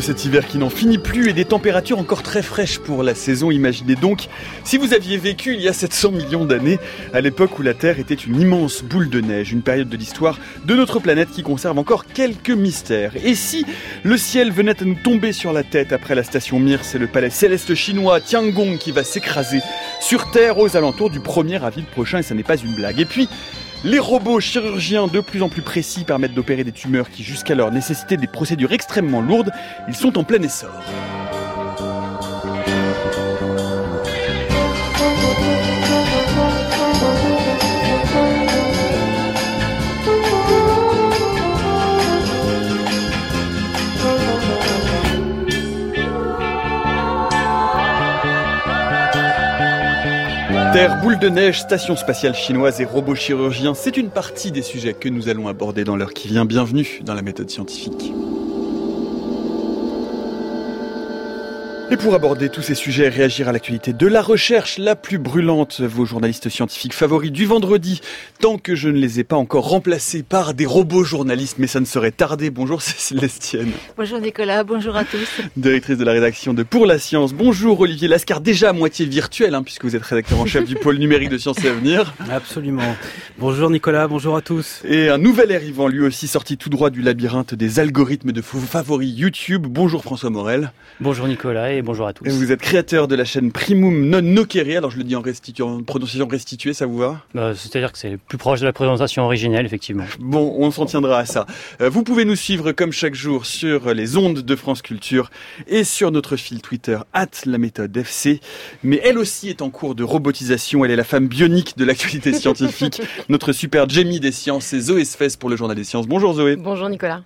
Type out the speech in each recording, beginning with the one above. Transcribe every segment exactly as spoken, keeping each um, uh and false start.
cet hiver qui n'en finit plus et des températures encore très fraîches pour la saison. Imaginez donc si vous aviez vécu il y a sept cents millions d'années, à l'époque où la Terre était une immense boule de neige, une période de l'histoire de notre planète qui conserve encore quelques mystères. Et si le ciel venait à nous tomber sur la tête après la station Mir, c'est le palais céleste chinois Tiangong qui va s'écraser sur Terre aux alentours du premier avril prochain, et ça n'est pas une blague. Et puis, les robots chirurgiens de plus en plus précis permettent d'opérer des tumeurs qui jusqu'alors nécessitaient des procédures extrêmement lourdes. Ils sont en plein essor. Terre, boule de neige, station spatiale chinoise et robots chirurgiens, c'est une partie des sujets que nous allons aborder dans l'heure qui vient. Bienvenue dans la méthode scientifique. Et pour aborder tous ces sujets et réagir à l'actualité de la recherche la plus brûlante, vos journalistes scientifiques favoris du vendredi, tant que je ne les ai pas encore remplacés par des robots journalistes, mais ça ne saurait tarder. Bonjour Cécile Lestienne. Bonjour Nicolas, bonjour à tous. Directrice de la rédaction de Pour la Science. Bonjour Olivier Lascar, déjà à moitié virtuel, hein, puisque vous êtes rédacteur en chef du pôle numérique de Sciences et Avenir. Absolument. Bonjour Nicolas, bonjour à tous. Et un nouvel arrivant, lui aussi sorti tout droit du labyrinthe des algorithmes de vos favoris YouTube. Bonjour François Morel. Bonjour Nicolas et bonjour à tous. Et vous êtes créateur de la chaîne Primum non nocere, alors je le dis en, restitu- en prononciation restituée, ça vous va ? bah, C'est-à-dire que c'est plus proche de la prononciation originelle, effectivement. Bon, on s'en tiendra à ça. Euh, vous pouvez nous suivre comme chaque jour sur les ondes de France Culture et sur notre fil Twitter, arobase la méthode F C. Mais elle aussi est en cours de robotisation, elle est la femme bionique de l'actualité scientifique. Notre super Jamie des sciences, c'est Zoé Sfez pour le Journal des Sciences. Bonjour Zoé. Bonjour Nicolas.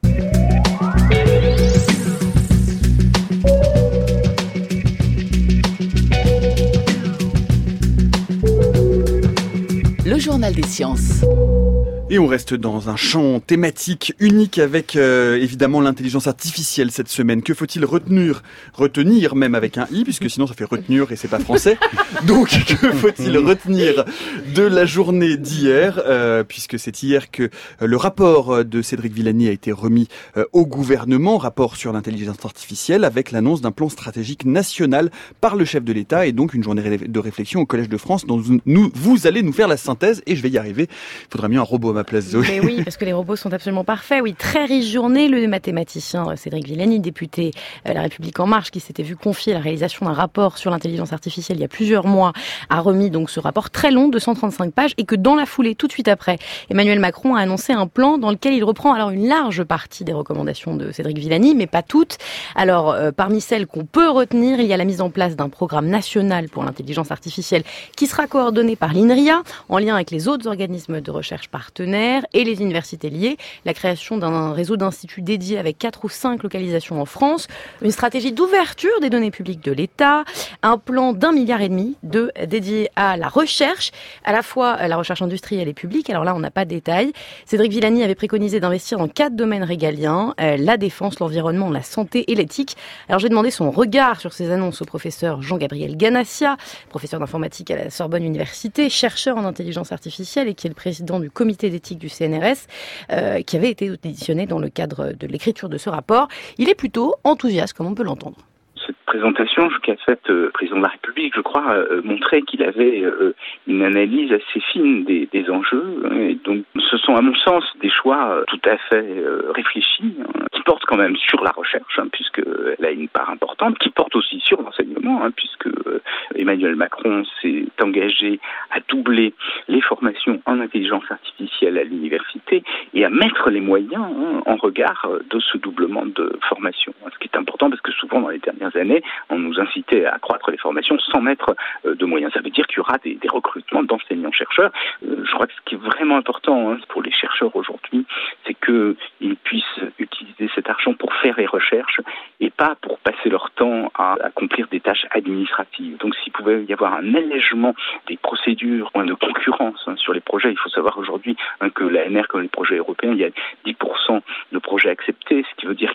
Le Journal des Sciences. Et on reste dans un champ thématique unique avec euh, évidemment l'intelligence artificielle cette semaine. Que faut-il retenir, retenir même avec un i, puisque sinon ça fait retenir et c'est pas français. Donc que faut-il retenir de la journée d'hier, euh, puisque c'est hier que euh, le rapport de Cédric Villani a été remis euh, au gouvernement, rapport sur l'intelligence artificielle, avec l'annonce d'un plan stratégique national par le chef de l'État, et donc une journée de réflexion au Collège de France dont nous, vous allez nous faire la synthèse, et je vais y arriver. Il faudra mieux un robot à ma place, Zoé. Mais oui, parce que les robots sont absolument parfaits. Oui, très riche journée. Le mathématicien Cédric Villani, député euh, La République En Marche, qui s'était vu confier la réalisation d'un rapport sur l'intelligence artificielle il y a plusieurs mois, a remis donc ce rapport très long de cent trente-cinq pages, et que dans la foulée, tout de suite après, Emmanuel Macron a annoncé un plan dans lequel il reprend alors une large partie des recommandations de Cédric Villani, mais pas toutes. Alors, euh, parmi celles qu'on peut retenir, il y a la mise en place d'un programme national pour l'intelligence artificielle qui sera coordonné par l'INRIA, en lien avec les autres organismes de recherche partenaires et les universités liées, la création d'un réseau d'instituts dédiés avec quatre ou cinq localisations en France, une stratégie d'ouverture des données publiques de l'État, un plan d'un milliard et demi de dédié à la recherche, à la fois la recherche industrielle et publique. Alors là, on n'a pas de détails. Cédric Villani avait préconisé d'investir dans quatre domaines régaliens, euh, la défense, l'environnement, la santé et l'éthique. Alors j'ai demandé son regard sur ces annonces au professeur Jean-Gabriel Ganassia, professeur d'informatique à la Sorbonne Université, chercheur en intelligence artificielle et qui est le président du comité d'éthique du C N R S, euh, qui avait été auditionné dans le cadre de l'écriture de ce rapport. Il est plutôt enthousiaste, comme on peut l'entendre. Cette présentation qu'a faite le euh, président de la République, je crois, euh, montrait qu'il avait euh, une analyse assez fine des, des enjeux. Et donc, ce sont à mon sens des choix euh, tout à fait euh, réfléchis, hein, qui portent quand même sur la recherche, hein, puisqu'elle a une part importante, qui portent aussi sur l'enseignement, hein, puisque euh, Emmanuel Macron s'est engagé à doubler les formations en intelligence artificielle à l'université et à mettre les moyens hein, en regard de ce doublement de formation. Ce qui est important parce que souvent dans les dernières années, on nous incitait à accroître les formations sans mettre euh, de moyens. Ça veut dire qu'il y aura des, des recrutements d'enseignants-chercheurs. Euh, je crois que ce qui est vraiment important hein, pour les chercheurs aujourd'hui, c'est qu'ils puissent utiliser cet argent pour faire les recherches et pas pour passer leur temps à accomplir des tâches administratives. Donc s'il pouvait y avoir un allègement des procédures, moins de concurrence hein, sur les projets, il faut savoir aujourd'hui hein, que l'A N R, comme les projets européens, il y a dix pour cent de projets acceptés, ce qui veut dire que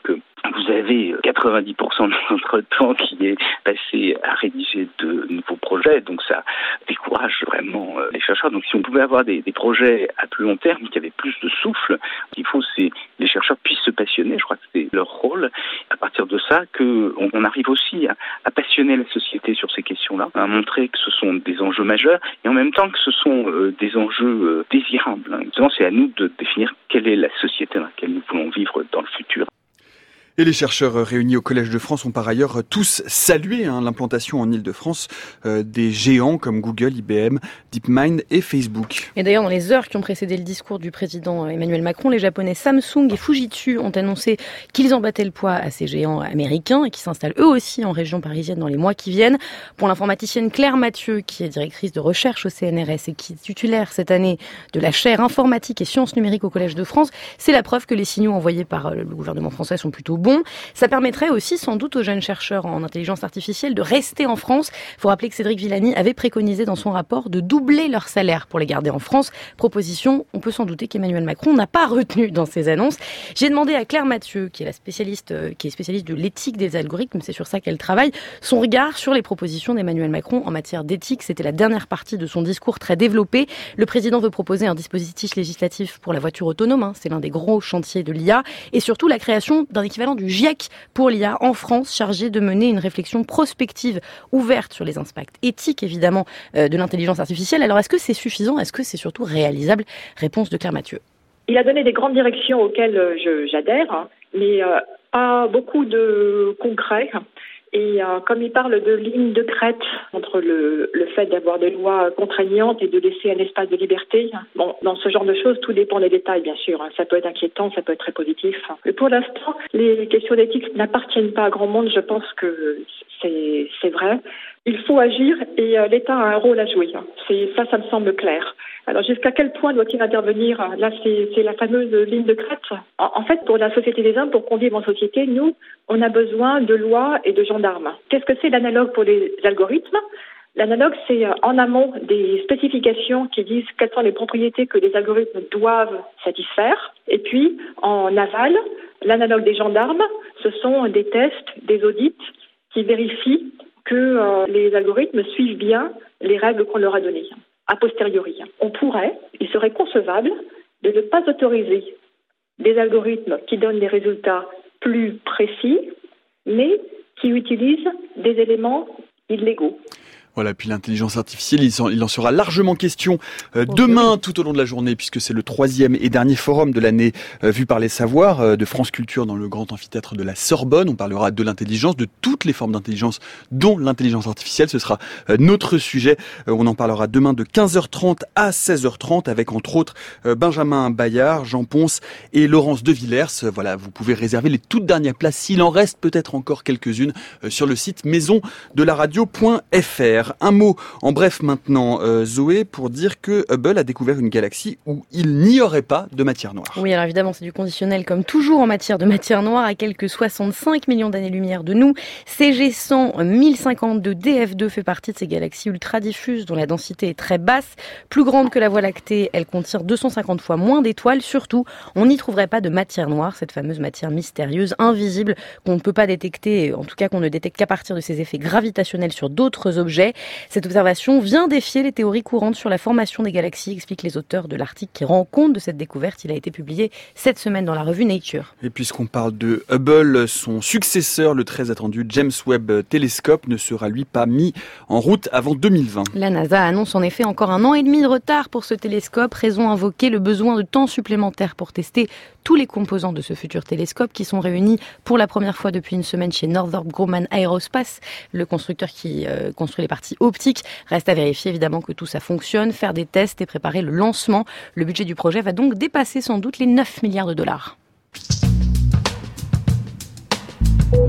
vous avez quatre-vingt-dix pour cent de notre temps qui est passé à rédiger de nouveaux projets, donc ça décourage vraiment les chercheurs. Donc si on pouvait avoir des, des projets à plus long terme qui avaient plus de souffle, ce qu'il faut, c'est que les chercheurs puissent se passionner, je crois que c'est leur rôle. À partir de ça, qu'on on arrive aussi à, à passionner la société sur ces questions-là, à montrer que ce sont des enjeux majeurs et en même temps que ce sont euh, des enjeux euh, désirables. Maintenant, c'est à nous de définir quelle est la société dans laquelle nous voulons vivre dans le futur. Et les chercheurs réunis au Collège de France ont par ailleurs tous salué hein, l'implantation en Île-de-France euh, des géants comme Google, I B M, DeepMind et Facebook. Et d'ailleurs, dans les heures qui ont précédé le discours du président Emmanuel Macron, les Japonais Samsung et Fujitsu ont annoncé qu'ils en battaient le poids à ces géants américains et qui s'installent eux aussi en région parisienne dans les mois qui viennent. Pour l'informaticienne Claire Mathieu, qui est directrice de recherche au C N R S et qui est titulaire cette année de la chaire informatique et sciences numériques au Collège de France, c'est la preuve que les signaux envoyés par le gouvernement français sont plutôt bons. Bon, ça permettrait aussi sans doute aux jeunes chercheurs en intelligence artificielle de rester en France. Il faut rappeler que Cédric Villani avait préconisé dans son rapport de doubler leur salaire pour les garder en France. Proposition, on peut s'en douter qu'Emmanuel Macron n'a pas retenu dans ses annonces. J'ai demandé à Claire Mathieu, qui est la spécialiste, qui est spécialiste de l'éthique des algorithmes, c'est sur ça qu'elle travaille, son regard sur les propositions d'Emmanuel Macron en matière d'éthique. C'était la dernière partie de son discours très développé. Le président veut proposer un dispositif législatif pour la voiture autonome, hein, c'est l'un des gros chantiers de l'I A, et surtout la création d'un équivalent du GIEC pour l'I A en France, chargé de mener une réflexion prospective ouverte sur les impacts éthiques, évidemment, euh, de l'intelligence artificielle. Alors, est-ce que c'est suffisant? Est-ce que c'est surtout réalisable? Réponse de Claire Mathieu. Il a donné des grandes directions auxquelles je, j'adhère, hein, mais euh, pas beaucoup de concret. Et euh, comme il parle de ligne de crête entre le, le fait d'avoir des lois contraignantes et de laisser un espace de liberté, bon, dans ce genre de choses, tout dépend des détails, bien sûr. Hein. Ça peut être inquiétant, ça peut être très positif. Mais pour l'instant, les questions d'éthique n'appartiennent pas à grand monde. Je pense que c'est, c'est vrai. Il faut agir et euh, l'État a un rôle à jouer. C'est, ça, ça me semble clair. Alors, jusqu'à quel point doit-il intervenir? Là, c'est, c'est la fameuse ligne de crête. En, en fait, pour la société des hommes, pour qu'on vive en société, nous, on a besoin de lois et de gendarmes. Qu'est-ce que c'est l'analogue pour les algorithmes? L'analogue, c'est en amont des spécifications qui disent quelles sont les propriétés que les algorithmes doivent satisfaire. Et puis, en aval, l'analogue des gendarmes, ce sont des tests, des audits qui vérifient que euh, les algorithmes suivent bien les règles qu'on leur a données. A posteriori, on pourrait, il serait concevable de ne pas autoriser des algorithmes qui donnent des résultats plus précis, mais qui utilisent des éléments illégaux. Voilà, puis l'intelligence artificielle, il en, il en sera largement question euh, demain tout au long de la journée, puisque c'est le troisième et dernier forum de l'année euh, vu par les savoirs euh, de France Culture dans le grand amphithéâtre de la Sorbonne. On parlera de l'intelligence, de toutes les formes d'intelligence, dont l'intelligence artificielle. Ce sera euh, notre sujet. Euh, on en parlera demain de quinze heures trente à seize heures trente avec entre autres euh, Benjamin Bayard, Jean Ponce et Laurence de Villers. Euh, voilà, vous pouvez réserver les toutes dernières places, s'il en reste peut-être encore quelques-unes, euh, sur le site maison de la radio point f r. Un mot en bref maintenant, euh, Zoé, pour dire que Hubble a découvert une galaxie où il n'y aurait pas de matière noire. Oui, alors évidemment, c'est du conditionnel comme toujours en matière de matière noire, à quelques soixante-cinq millions d'années-lumière de nous. C G cent mille cinquante-deux D F deux fait partie de ces galaxies ultra-diffuses dont la densité est très basse. Plus grande que la Voie lactée, elle contient deux cent cinquante fois moins d'étoiles. Surtout, on n'y trouverait pas de matière noire, cette fameuse matière mystérieuse, invisible, qu'on ne peut pas détecter, en tout cas qu'on ne détecte qu'à partir de ses effets gravitationnels sur d'autres objets. Cette observation vient défier les théories courantes sur la formation des galaxies, expliquent les auteurs de l'article qui rend compte de cette découverte. Il a été publié cette semaine dans la revue Nature. Et puisqu'on parle de Hubble, son successeur, le très attendu James Webb Telescope, ne sera lui pas mis en route avant deux mille vingt. La NASA annonce en effet encore un an et demi de retard pour ce télescope, raison invoquée le besoin de temps supplémentaire pour tester tous les composants de ce futur télescope qui sont réunis pour la première fois depuis une semaine chez Northrop Grumman Aerospace, le constructeur qui euh, construit les parties optiques. Reste à vérifier évidemment que tout ça fonctionne, faire des tests et préparer le lancement. Le budget du projet va donc dépasser sans doute les neuf milliards de dollars.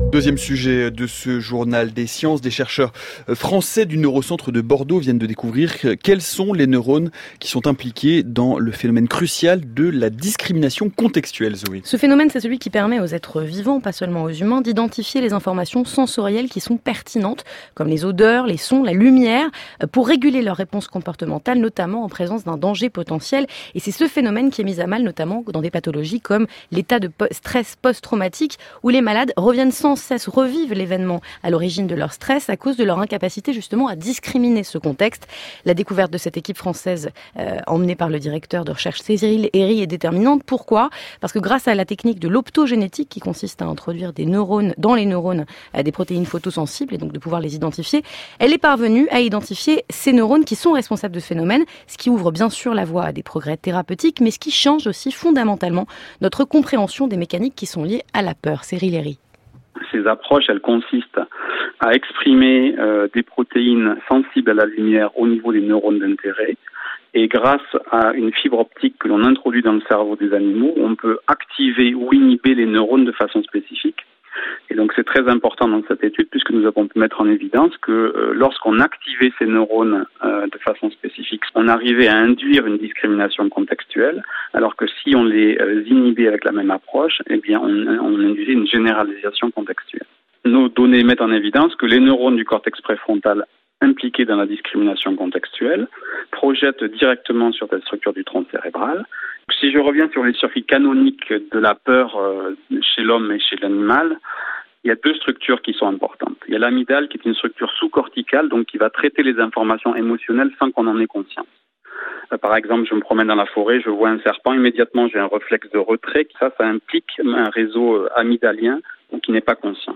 Deuxième sujet de ce journal des sciences, des chercheurs français du Neurocentre de Bordeaux viennent de découvrir quels sont les neurones qui sont impliqués dans le phénomène crucial de la discrimination contextuelle, Zoé. Ce phénomène, c'est celui qui permet aux êtres vivants, pas seulement aux humains, d'identifier les informations sensorielles qui sont pertinentes, comme les odeurs, les sons, la lumière, pour réguler leurs réponses comportementales, notamment en présence d'un danger potentiel. Et c'est ce phénomène qui est mis à mal, notamment dans des pathologies comme l'état de stress post-traumatique, où les malades reviennent sans cesse, revivent l'événement à l'origine de leur stress à cause de leur incapacité justement à discriminer ce contexte. La découverte de cette équipe française euh, emmenée par le directeur de recherche Cyril Herry est déterminante. Pourquoi ? Parce que grâce à la technique de l'optogénétique qui consiste à introduire des neurones dans les neurones euh, des protéines photosensibles et donc de pouvoir les identifier, elle est parvenue à identifier ces neurones qui sont responsables de ce phénomène, ce qui ouvre bien sûr la voie à des progrès thérapeutiques, mais ce qui change aussi fondamentalement notre compréhension des mécaniques qui sont liées à la peur. Cyril Herry. Ces approches, elles consistent à exprimer euh, des protéines sensibles à la lumière au niveau des neurones d'intérêt. Et grâce à une fibre optique que l'on introduit dans le cerveau des animaux, on peut activer ou inhiber les neurones de façon spécifique. Et donc c'est très important dans cette étude puisque nous avons pu mettre en évidence que euh, lorsqu'on activait ces neurones euh, de façon spécifique, on arrivait à induire une discrimination contextuelle, alors que si on les euh, inhibait avec la même approche, eh bien on, on induisait une généralisation contextuelle. Nos données mettent en évidence que les neurones du cortex préfrontal impliqués dans la discrimination contextuelle projettent directement sur cette structure du tronc cérébral. Si je reviens sur les circuits canoniques de la peur euh, chez l'homme et chez l'animal, il y a deux structures qui sont importantes. Il y a l'amygdale qui est une structure sous-corticale, donc qui va traiter les informations émotionnelles sans qu'on en ait conscience. Euh, par exemple, je me promène dans la forêt, je vois un serpent, immédiatement j'ai un réflexe de retrait. Ça, ça implique un réseau amygdalien donc, qui n'est pas conscient.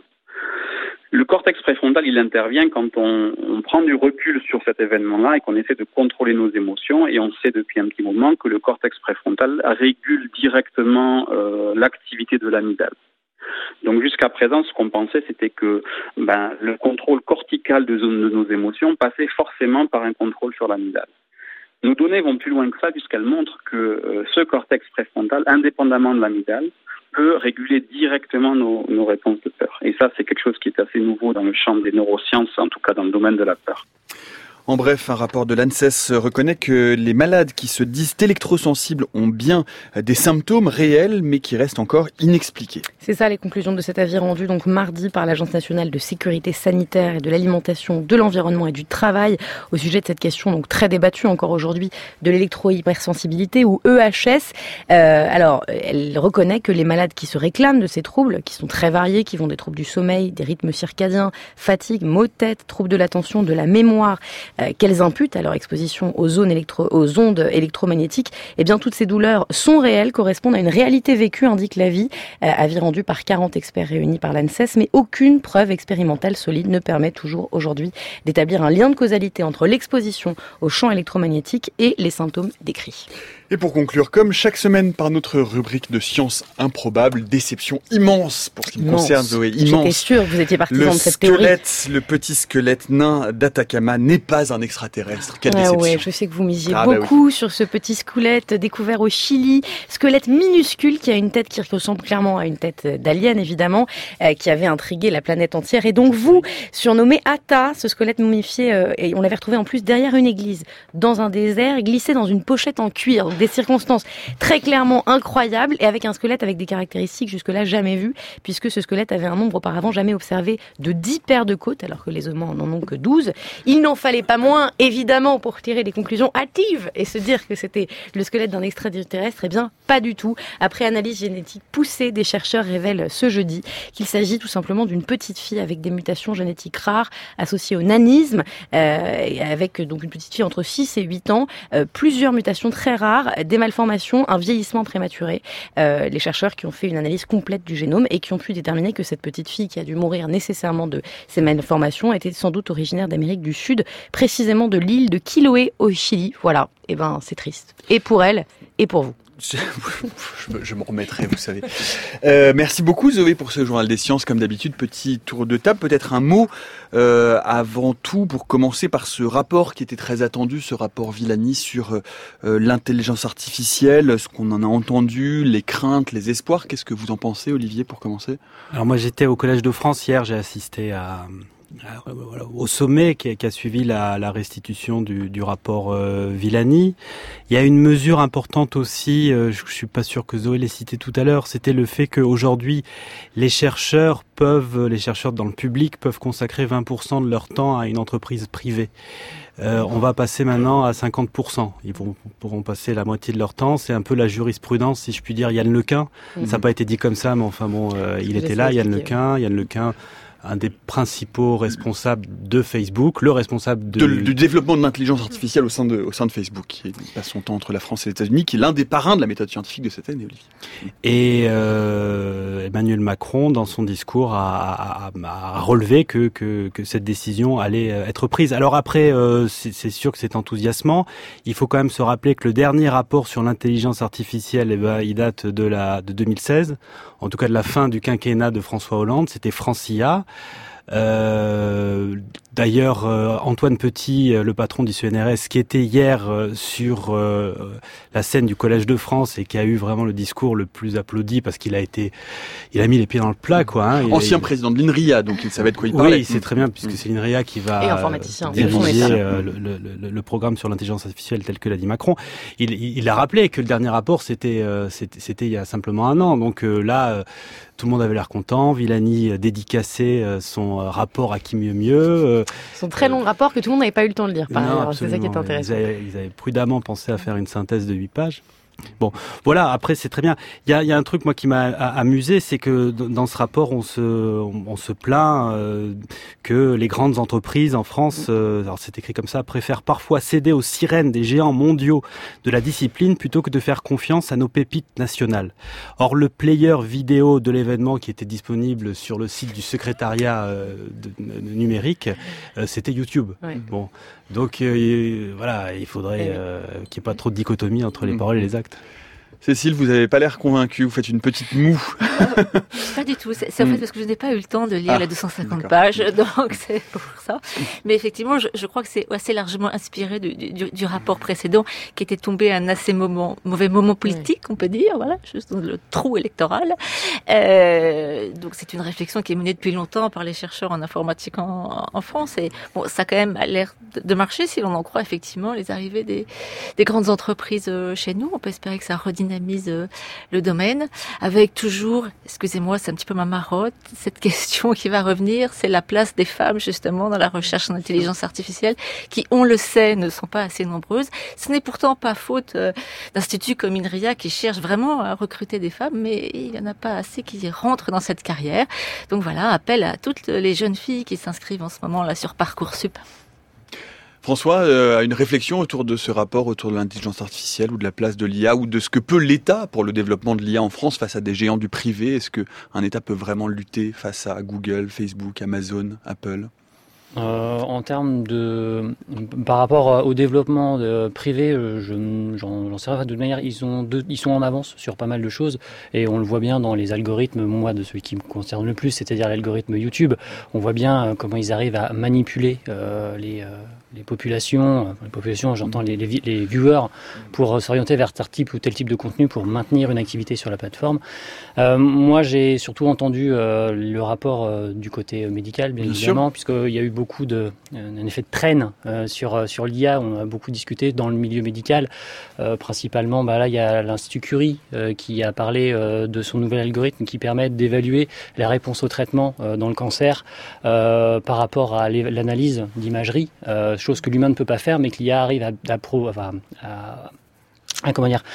Le cortex préfrontal, il intervient quand on, on prend du recul sur cet événement-là et qu'on essaie de contrôler nos émotions. Et on sait depuis un petit moment que le cortex préfrontal régule directement euh, l'activité de l'amygdale. Donc jusqu'à présent, ce qu'on pensait, c'était que ben, le contrôle cortical de, de nos émotions passait forcément par un contrôle sur l'amygdale. Nos données vont plus loin que ça puisqu'elles montrent que euh, ce cortex préfrontal, indépendamment de l'amygdale, peut réguler directement nos, nos réponses de peur. Et ça, c'est quelque chose qui est assez nouveau dans le champ des neurosciences, en tout cas dans le domaine de la peur. En bref, un rapport de l'ANSES reconnaît que les malades qui se disent électrosensibles ont bien des symptômes réels, mais qui restent encore inexpliqués. C'est ça les conclusions de cet avis rendu donc mardi par l'Agence nationale de sécurité sanitaire et de l'alimentation, de l'environnement et du travail au sujet de cette question donc très débattue encore aujourd'hui de l'électro-hypersensibilité ou E H S. Euh, alors, elle reconnaît que les malades qui se réclament de ces troubles, qui sont très variés, qui vont des troubles du sommeil, des rythmes circadiens, fatigue, maux de tête, troubles de l'attention, de la mémoire, Euh, qu'elles imputent à leur exposition aux, zones électro- aux ondes électromagnétiques, eh bien toutes ces douleurs sont réelles, correspondent à une réalité vécue, indique l'avis, euh, avis rendu par quarante experts réunis par l'ANSES, mais aucune preuve expérimentale solide ne permet toujours aujourd'hui d'établir un lien de causalité entre l'exposition aux champs électromagnétiques et les symptômes décrits. Et pour conclure, comme chaque semaine par notre rubrique de sciences improbables, déception immense pour ce qui me Immense. concerne, Zoé, J'étais immense. sûre que vous étiez partisan Le de cette théorie. squelette, le petit squelette nain d'Atacama n'est pas un extraterrestre. Quelle Ah déception. ouais, je sais que vous misiez Ah bah beaucoup sur ce petit squelette découvert au Chili, squelette minuscule qui a une tête qui ressemble clairement à une tête d'alien évidemment, euh, qui avait intrigué la planète entière. Et donc vous, surnommé Atta, ce squelette momifié, euh, et on l'avait retrouvé en plus derrière une église, dans un désert, glissé dans une pochette en cuir, donc des circonstances très clairement incroyables et avec un squelette avec des caractéristiques jusque-là jamais vues, puisque ce squelette avait un nombre auparavant jamais observé de dix paires de côtes, alors que les humains n'en ont que douze. Il n'en fallait pas moins, évidemment, pour tirer des conclusions hâtives et se dire que c'était le squelette d'un extraterrestre. Eh bien, pas du tout. Après analyse génétique poussée, des chercheurs révèlent ce jeudi qu'il s'agit tout simplement d'une petite fille avec des mutations génétiques rares associées au nanisme, euh, avec donc une petite fille entre six et huit ans, euh, plusieurs mutations très rares, des malformations, un vieillissement prématuré. Euh, les chercheurs qui ont fait une analyse complète du génome et qui ont pu déterminer que cette petite fille qui a dû mourir nécessairement de ces malformations était sans doute originaire d'Amérique du Sud, précisément de l'île de Chiloé au Chili. Voilà, et ben c'est triste. Et pour elle, et pour vous. je, je, je me remettrai, vous savez. Euh, merci beaucoup Zoé pour ce journal des sciences. Comme d'habitude, petit tour de table. Peut-être un mot euh, avant tout pour commencer par ce rapport qui était très attendu, ce rapport Villani sur euh, l'intelligence artificielle, ce qu'on en a entendu, les craintes, les espoirs. Qu'est-ce que vous en pensez, Olivier, pour commencer ? Alors moi j'étais au Collège de France hier, j'ai assisté à... Alors, voilà, au sommet qui a, qui a suivi la, la restitution du, du rapport euh, Villani. Il y a une mesure importante aussi, euh, je, je suis pas sûr que Zoé l'ait cité tout à l'heure, c'était le fait qu'aujourd'hui les chercheurs peuvent, les chercheurs dans le public peuvent consacrer vingt pour cent de leur temps à une entreprise privée. Euh, on va passer maintenant à cinquante pour cent. Ils vont, pourront passer la moitié de leur temps. C'est un peu la jurisprudence, si je puis dire, Yann Lequin. Mm-hmm. Ça n'a pas été dit comme ça, mais enfin bon, euh, il était là, Yann Lequin, Yann Lequin. Un des principaux responsables de Facebook, le responsable de... De, du développement de l'intelligence artificielle au sein de, au sein de Facebook, qui passe son temps entre la France et les États-Unis, qui est l'un des parrains de la méthode scientifique de cette année, Olivier. Et euh, Emmanuel Macron, dans son discours, a, a, a relevé que, que, que cette décision allait être prise. Alors après, euh, c'est, c'est sûr que c'est enthousiasmant. Il faut quand même se rappeler que le dernier rapport sur l'intelligence artificielle, eh ben, il date de, la, de deux mille seize, en tout cas de la fin du quinquennat de François Hollande, c'était Francia. Euh, d'ailleurs, euh, Antoine Petit, le patron du C N R S, qui était hier euh, sur euh, la scène du Collège de France et qui a eu vraiment le discours le plus applaudi parce qu'il a été, il a mis les pieds dans le plat, quoi. Hein. Ancien il, président de l'INRIA, donc il savait de quoi il parlait. Oui, c'est très bien puisque c'est l'INRIA qui va et informaticien, diriger euh, le, le, le, le programme sur l'intelligence artificielle tel que l'a dit Macron. Il, il, il a rappelé que le dernier rapport c'était, euh, c'était, c'était il y a simplement un an. Donc euh, là. Euh, Tout le monde avait l'air content. Villani dédicacé son rapport à qui mieux mieux. Son très long rapport que tout le monde n'avait pas eu le temps de lire. Par non, ailleurs, c'est ça qui est intéressant. Ils avaient, ils avaient prudemment pensé à faire une synthèse de huit pages. Bon, voilà, après c'est très bien. Il y a, il y a un truc moi qui m'a amusé, c'est que dans ce rapport on se, on, on se plaint euh, que les grandes entreprises en France, euh, alors c'est écrit comme ça, préfèrent parfois céder aux sirènes des géants mondiaux de la discipline plutôt que de faire confiance à nos pépites nationales. Or le player vidéo de l'événement qui était disponible sur le site du secrétariat euh, de, de, de numérique, euh, c'était YouTube. Oui. Bon. Donc euh, voilà, il faudrait euh, qu'il n'y ait pas trop de dichotomie entre les paroles et les actes. Cécile, vous n'avez pas l'air convaincue, vous faites une petite moue. Pas du tout, c'est, c'est en fait parce que je n'ai pas eu le temps de lire ah, les deux cent cinquante pages, donc c'est pour ça. Mais effectivement, je, je crois que c'est assez largement inspiré du, du, du rapport précédent qui était tombé à un assez moment, mauvais moment politique, oui. on peut dire, voilà, juste dans le trou électoral. Euh, donc c'est une réflexion qui est menée depuis longtemps par les chercheurs en informatique en, en France. Et bon, ça a quand même l'air de marcher si l'on en croit effectivement les arrivées des, des grandes entreprises chez nous. On peut espérer que ça redynamise le domaine, avec toujours, excusez-moi, c'est un petit peu ma marotte, cette question qui va revenir, c'est la place des femmes justement dans la recherche en intelligence artificielle, qui, on le sait, ne sont pas assez nombreuses. Ce n'est pourtant pas faute euh, d'instituts comme INRIA qui cherchent vraiment à recruter des femmes, mais il n'y en a pas assez qui rentrent dans cette carrière. Donc voilà, appel à toutes les jeunes filles qui s'inscrivent en ce moment là sur Parcoursup. François, euh, une réflexion autour de ce rapport, autour de l'intelligence artificielle ou de la place de l'I A ou de ce que peut l'État pour le développement de l'I A en France face à des géants du privé. Est-ce qu'un État peut vraiment lutter face à Google, Facebook, Amazon, Apple ? Euh, en termes de, par rapport au développement de, privé, je, j'en, j'en sais rien. De toute manière, ils ont deux, ils sont en avance sur pas mal de choses et on le voit bien dans les algorithmes. Moi, de celui qui me concerne le plus, c'est-à-dire l'algorithme YouTube, on voit bien comment ils arrivent à manipuler euh, les euh, les populations, les populations, j'entends les, les, les viewers, pour s'orienter vers tel type ou tel type de contenu pour maintenir une activité sur la plateforme. Euh, moi, j'ai surtout entendu euh, le rapport euh, du côté médical, bien, bien évidemment, puisqu'il y a eu beaucoup de, euh, un effet de traîne euh, sur, sur l'I A. On a beaucoup discuté dans le milieu médical. Euh, principalement, bah, là, il y a l'Institut Curie euh, qui a parlé euh, de son nouvel algorithme qui permet d'évaluer la réponse au traitement euh, dans le cancer euh, par rapport à l'analyse d'imagerie. Euh, chose que l'humain ne peut pas faire, mais que l'I A arrive à, à, pro, à, à, à, comment dire,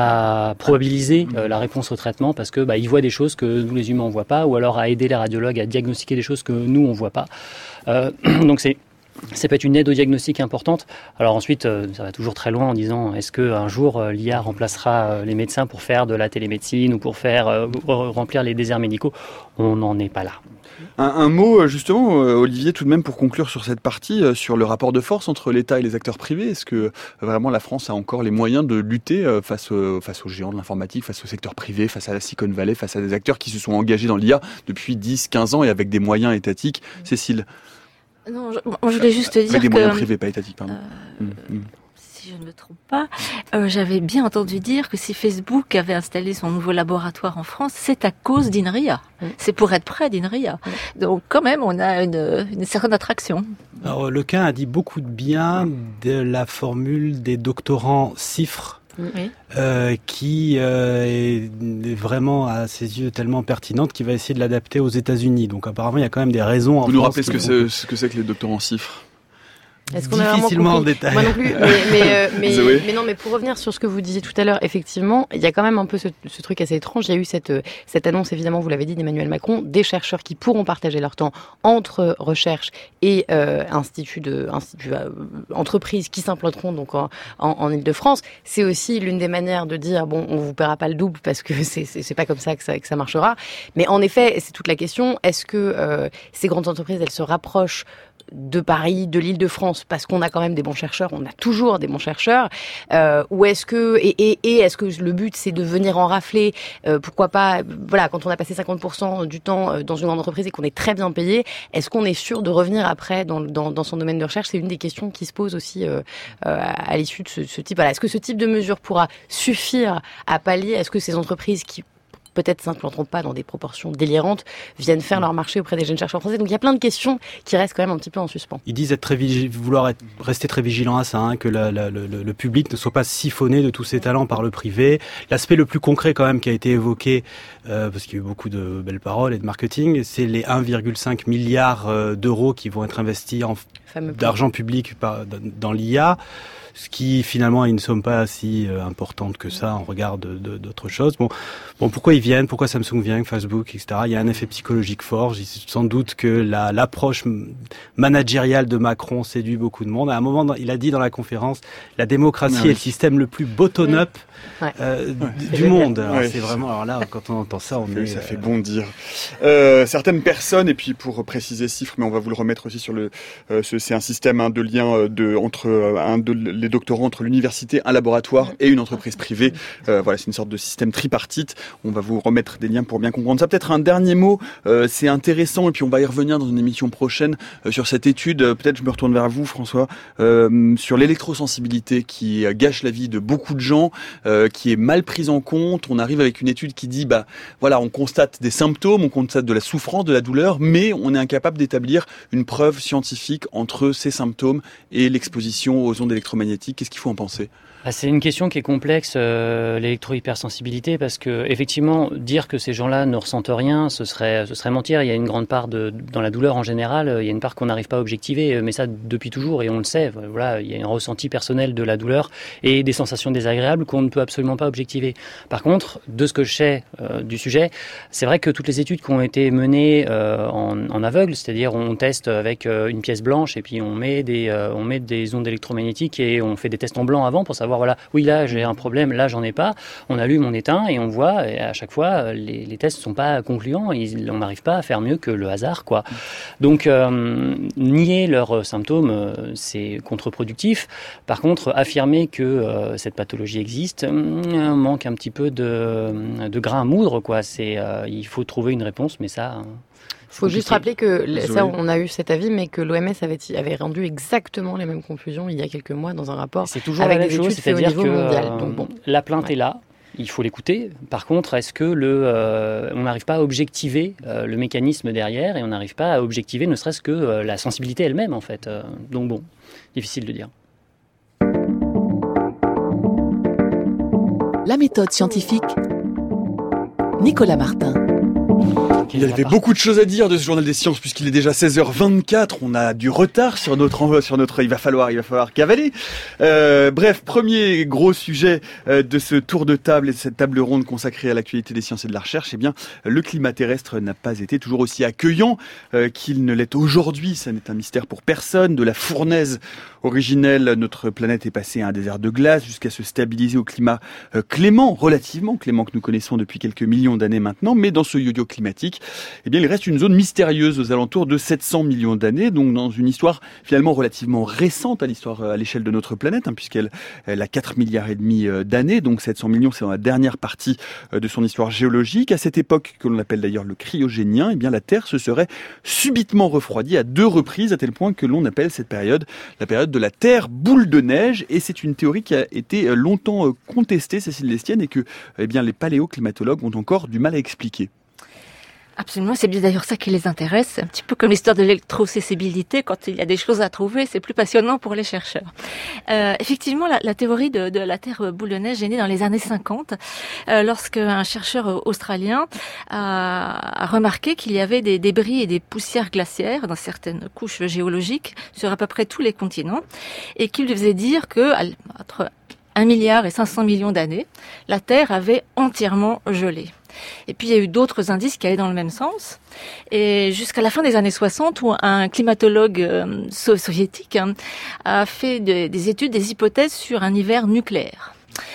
à probabiliser euh, la réponse au traitement parce que bah, il voit des choses que nous les humains on voit pas, ou alors à aider les radiologues à diagnostiquer des choses que nous on voit pas. Euh, donc c'est Ça peut être une aide au diagnostic importante. Alors ensuite, ça va toujours très loin en disant est-ce qu'un jour l'I A remplacera les médecins pour faire de la télémédecine ou pour faire euh, remplir les déserts médicaux ? On n'en est pas là. Un, un mot justement, Olivier, tout de même pour conclure sur cette partie, sur le rapport de force entre l'État et les acteurs privés. Est-ce que vraiment la France a encore les moyens de lutter face, face aux géants de l'informatique, face au secteur privé, face à la Silicon Valley, face à des acteurs qui se sont engagés dans l'I A depuis dix, quinze ans et avec des moyens étatiques? Cécile? Non, je, je voulais juste te dire avec des que... moyens privés, pas étatiques, pardon. Euh, mmh, mmh. Si je ne me trompe pas, euh, j'avais bien entendu dire que si Facebook avait installé son nouveau laboratoire en France, c'est à cause d'INRIA. Mmh. C'est pour être près d'INRIA. Mmh. Donc quand même, on a une, une certaine attraction. Alors, Lequin a dit beaucoup de bien de la formule des doctorants CIFRE. Oui. Euh, qui euh, est vraiment à ses yeux tellement pertinente qu'il va essayer de l'adapter aux États-Unis. Donc apparemment, il y a quand même des raisons. En Vous nous France rappelez ce que, c'est, ce que c'est que les doctorants CIFRE? Est-ce qu'on difficilement a en détail. Moi non plus, mais, mais, euh, mais, oui. mais non, mais pour revenir sur ce que vous disiez tout à l'heure, effectivement, il y a quand même un peu ce, ce truc assez étrange. Il y a eu cette, cette annonce, évidemment, vous l'avez dit, d'Emmanuel Macron, des chercheurs qui pourront partager leur temps entre recherche et euh, instituts de, instituts, euh, entreprises qui s'implanteront donc en, en, en Ile-de-France. C'est aussi l'une des manières de dire, bon, on vous paiera pas le double parce que c'est, c'est, c'est pas comme ça que, ça que ça marchera. Mais en effet, c'est toute la question. Est-ce que euh, ces grandes entreprises, elles se rapprochent de Paris, de l'Île-de-France, parce qu'on a quand même des bons chercheurs, on a toujours des bons chercheurs, euh, ou est-ce que, et, et, et est-ce que le but c'est de venir en rafler, euh, pourquoi pas, voilà, quand on a passé cinquante pour cent du temps dans une grande entreprise et qu'on est très bien payé, est-ce qu'on est sûr de revenir après dans, dans, dans son domaine de recherche? C'est une des questions qui se pose aussi euh, euh, à l'issue de ce, ce type. Voilà. Est-ce que ce type de mesure pourra suffire à pallier? Est-ce que ces entreprises qui peut-être s'implanteront pas dans des proportions délirantes, viennent faire leur marché auprès des jeunes chercheurs français. Donc il y a plein de questions qui restent quand même un petit peu en suspens. Ils disent être très vigi- vouloir être, rester très vigilants à ça, hein, que la, la, le, le public ne soit pas siphonné de tous ses talents par le privé. L'aspect le plus concret quand même qui a été évoqué, euh, parce qu'il y a eu beaucoup de belles paroles et de marketing, c'est les un virgule cinq milliard d'euros qui vont être investis en Fameux d'argent public par, dans l'I A. Ce qui finalement est une somme pas si euh, importante que ça en regard de, de, d'autres choses. Bon, bon, pourquoi ils viennent, pourquoi Samsung vient, Facebook, et cetera. Il y a un effet psychologique fort. J'ai sans doute que la, l'approche managériale de Macron séduit beaucoup de monde. À un moment, il a dit dans la conférence, la démocratie oui. est le système le plus bottom-up ouais. euh, ouais. du monde. Alors, ouais. C'est vraiment. Alors là, quand on entend ça, on oui, est. Ça euh... fait bondir. Euh, certaines personnes, et puis pour préciser chiffres, mais on va vous le remettre aussi sur le. Euh, ce, c'est un système hein, de lien de entre un de les doctorants entre l'université, un laboratoire et une entreprise privée. Euh, voilà, c'est une sorte de système tripartite. On va vous remettre des liens pour bien comprendre ça. Peut-être un dernier mot, euh, c'est intéressant, et puis on va y revenir dans une émission prochaine euh, sur cette étude. Euh, peut-être je me retourne vers vous, François, euh, sur l'électrosensibilité qui gâche la vie de beaucoup de gens, euh, qui est mal prise en compte. On arrive avec une étude qui dit, bah voilà, on constate des symptômes, on constate de la souffrance, de la douleur, mais on est incapable d'établir une preuve scientifique entre ces symptômes et l'exposition aux ondes électromagnétiques. Qu'est-ce qu'il faut en penser ? Ah, c'est une question qui est complexe, euh, l'électro-hypersensibilité, parce que effectivement, dire que ces gens-là ne ressentent rien, ce serait, ce serait mentir. Il y a une grande part de, dans la douleur en général, il y a une part qu'on n'arrive pas à objectiver, mais ça depuis toujours, et on le sait. Voilà, il y a un ressenti personnel de la douleur et des sensations désagréables qu'on ne peut absolument pas objectiver. Par contre, de ce que je sais euh, du sujet, c'est vrai que toutes les études qui ont été menées euh, en, en aveugle, c'est-à-dire on teste avec euh, une pièce blanche et puis on met des, euh, on met des ondes électromagnétiques et on fait des tests en blanc avant pour savoir voilà, oui là j'ai un problème, là j'en ai pas. On allume, on éteint et on voit. Et à chaque fois, les, les tests sont pas concluants. Ils, on n'arrive pas à faire mieux que le hasard, quoi. Donc euh, nier leurs symptômes, euh, c'est contre-productif. Par contre, affirmer que euh, cette pathologie existe, euh, manque un petit peu de, de grain à moudre, quoi. C'est, euh, il faut trouver une réponse, mais ça. Euh, Il faut juste rappeler que ça, on a eu cet avis, mais que l'O M S avait, avait rendu exactement les mêmes conclusions il y a quelques mois dans un rapport. C'est toujours avec la même des chose, études faites au niveau que mondial. euh, Donc bon, la plainte ouais. est là. Il faut l'écouter. Par contre, est-ce que le, euh, on n'arrive pas à objectiver euh, le mécanisme derrière et on n'arrive pas à objectiver ne serait-ce que euh, la sensibilité elle-même, en fait. Euh, donc bon, difficile de dire. La méthode scientifique, Nicolas Martin. Il y avait beaucoup de choses à dire de ce journal des sciences puisqu'il est déjà seize heures vingt-quatre. On a du retard sur notre sur notre. Il va falloir il va falloir cavaler. Euh, bref, premier gros sujet euh, de ce tour de table et de cette table ronde consacrée à l'actualité des sciences et de la recherche. Eh bien, le climat terrestre n'a pas été toujours aussi accueillant euh, qu'il ne l'est aujourd'hui. Ça n'est un mystère pour personne. De la fournaise originelle, notre planète est passée à un désert de glace jusqu'à se stabiliser au climat euh, clément, relativement clément que nous connaissons depuis quelques millions d'années maintenant. Mais dans ce yo-yo climatique, eh bien, il reste une zone mystérieuse aux alentours de sept cents millions d'années, donc dans une histoire finalement relativement récente à l'histoire, à l'échelle de notre planète, hein, puisqu'elle elle a quatre milliards et demi d'années, donc sept cents millions, c'est dans la dernière partie de son histoire géologique. À cette époque, que l'on appelle d'ailleurs le cryogénien, eh bien, la Terre se serait subitement refroidie à deux reprises, à tel point que l'on appelle cette période la période de la Terre boule de neige, et c'est une théorie qui a été longtemps contestée, Cécile Lestienne, et que eh bien, les paléoclimatologues ont encore du mal à expliquer. Absolument, c'est bien d'ailleurs ça qui les intéresse. C'est un petit peu comme l'histoire de l'électrocessibilité. Quand il y a des choses à trouver, c'est plus passionnant pour les chercheurs. Euh, effectivement, la, la théorie de, de la Terre boule de neige est née dans les années cinquante, euh, lorsque un chercheur australien a, a remarqué qu'il y avait des débris et des poussières glaciaires dans certaines couches géologiques sur à peu près tous les continents, et qu'il lui faisait dire que entre un milliard et cinq cents millions d'années, la Terre avait entièrement gelé. Et puis il y a eu d'autres indices qui allaient dans le même sens. Et jusqu'à la fin des années soixante, où un climatologue euh, soviétique hein, a fait de, des études, des hypothèses sur un hiver nucléaire.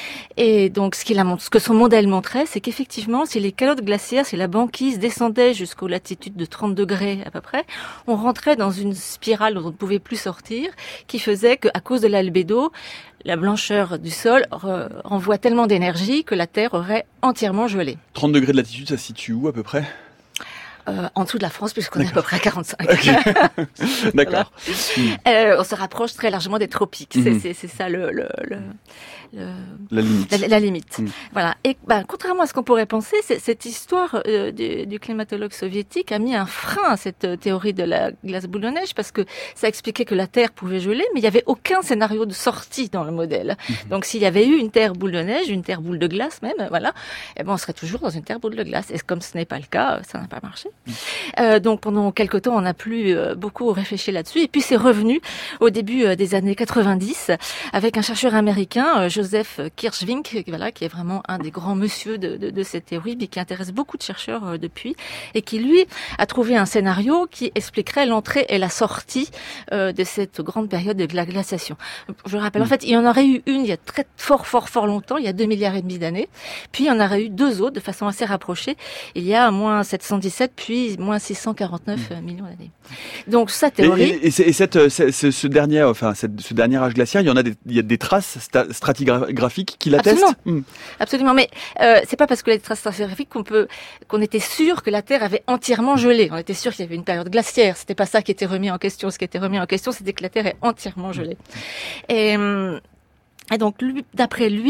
Et donc, ce, qu'il a, ce que son modèle montrait, c'est qu'effectivement, si les calottes glaciaires, si la banquise descendait jusqu'aux latitudes de trente degrés à peu près, on rentrait dans une spirale dont on ne pouvait plus sortir, qui faisait qu'à cause de l'albédo, la blancheur du sol renvoie tellement d'énergie que la Terre aurait entièrement gelé. trente degrés de latitude, ça se situe où à peu près ? Euh, en dessous de la France, puisqu'on est à peu près à quarante-cinq. Okay. D'accord. Voilà. Euh, on se rapproche très largement des tropiques. Mm-hmm. C'est, c'est, c'est ça le, le, le, le la limite. La, la limite. Mm. Voilà. Et ben, contrairement à ce qu'on pourrait penser, c'est, cette histoire euh, du, du climatologue soviétique a mis un frein à cette euh, théorie de la glace boule de neige, parce que ça expliquait que la Terre pouvait geler, mais il n'y avait aucun scénario de sortie dans le modèle. Mm-hmm. Donc, s'il y avait eu une Terre boule de neige, une Terre boule de glace même, voilà, eh ben, on serait toujours dans une Terre boule de glace. Et comme ce n'est pas le cas, ça n'a pas marché. Euh, donc pendant quelque temps, on n'a plus euh, beaucoup réfléchi là-dessus. Et puis c'est revenu au début euh, des années quatre-vingt-dix avec un chercheur américain, euh, Joseph Kirschvink, voilà, qui est vraiment un des grands monsieur de, de, de cette théorie, mais qui intéresse beaucoup de chercheurs euh, depuis, et qui lui a trouvé un scénario qui expliquerait l'entrée et la sortie euh, de cette grande période de la glaciation. Je rappelle, en fait, il y en aurait eu une il y a très fort, fort, fort longtemps, il y a deux milliards et demi d'années. Puis il y en aurait eu deux autres de façon assez rapprochée, il y a moins sept cent dix-sept, puis moins six cent quarante-neuf mmh. millions d'années. Donc sa théorie. Et, et, et, et cette, ce, ce dernier, enfin, cette, ce dernier âge glaciaire, il y en a des, il y a des traces stratigraphiques qui l'attestent. Absolument. Mmh. Absolument. Mais euh, c'est pas parce que les traces stratigraphiques qu'on peut, qu'on était sûr que la Terre avait entièrement gelé. On était sûr qu'il y avait une période glaciaire. C'était pas ça qui était remis en question. Ce qui était remis en question, c'était que la Terre est entièrement gelée. Mmh. Et hum, Et donc, lui, d'après lui,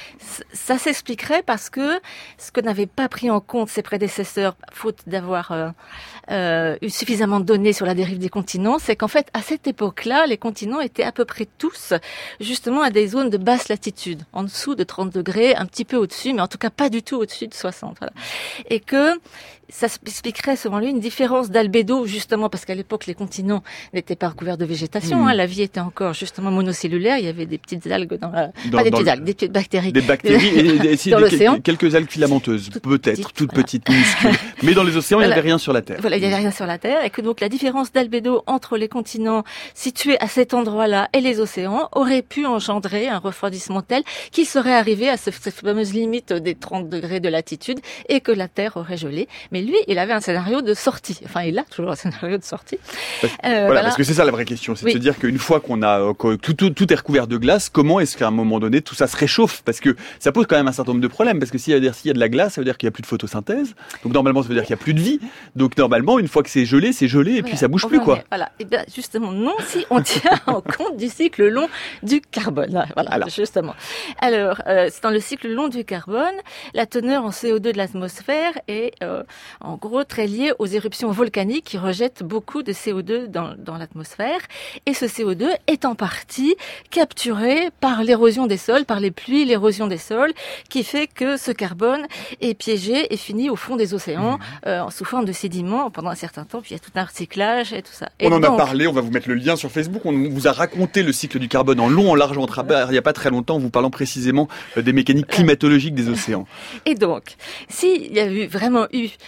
ça s'expliquerait parce que ce que n'avaient pas pris en compte ses prédécesseurs, faute d'avoir euh, euh, eu suffisamment de données sur la dérive des continents, c'est qu'en fait, à cette époque-là, les continents étaient à peu près tous justement à des zones de basse latitude, en dessous de trente degrés, un petit peu au-dessus, mais en tout cas pas du tout au-dessus de soixante. Voilà. Et que ça expliquerait, selon lui, une différence d'albédo, justement, parce qu'à l'époque, les continents n'étaient pas recouverts de végétation. Mmh. Hein, la vie était encore, justement, monocellulaire. Il y avait des petites algues dans la... Dans, pas des petites le... algues, des petites bactéries. Des bactéries et, et, et dans l'océan. Quelques algues filamenteuses, toutes peut-être, petites, toutes voilà. petites, minuscules. Mais dans les océans, voilà. Il n'y avait rien sur la Terre. Voilà, il n'y avait rien sur la Terre. Et que donc, la différence d'albédo entre les continents situés à cet endroit-là et les océans aurait pu engendrer un refroidissement tel qu'il serait arrivé à ce, cette fameuse limite des trente degrés de latitude et que la Terre aurait gelé. Mais lui, il avait un scénario de sortie. Enfin, il a toujours un scénario de sortie. Parce, euh, voilà, voilà, parce que c'est ça la vraie question, c'est oui. de se dire qu'une fois qu'on a que tout, tout, tout est recouvert de glace, comment est-ce qu'à un moment donné tout ça se réchauffe? Parce que ça pose quand même un certain nombre de problèmes. Parce que s'il y a, s'il y a de la glace, ça veut dire qu'il n'y a plus de photosynthèse. Donc normalement, ça veut dire qu'il n'y a plus de vie. Donc normalement, une fois que c'est gelé, c'est gelé et voilà. Puis ça bouge plus, quoi. Voilà. Et bien justement, non, si on tient en compte du cycle long du carbone. Voilà, Alors. justement. Alors, euh, c'est dans le cycle long du carbone, la teneur en C O deux de l'atmosphère est euh, en gros très liée aux éruptions volcaniques qui rejettent beaucoup de C O deux dans, dans l'atmosphère. Et ce C O deux est en partie capturé par l'érosion des sols, par les pluies, l'érosion des sols, qui fait que ce carbone est piégé et finit au fond des océans, mmh. euh, sous forme de sédiments pendant un certain temps. Puis il y a tout un recyclage et tout ça. Et on en donc, a parlé, on va vous mettre le lien sur Facebook. On vous a raconté le cycle du carbone en long, en large, en travers, il n'y a pas très longtemps, en vous parlant précisément des mécaniques climatologiques des océans. Et donc, s'il y a eu vraiment eu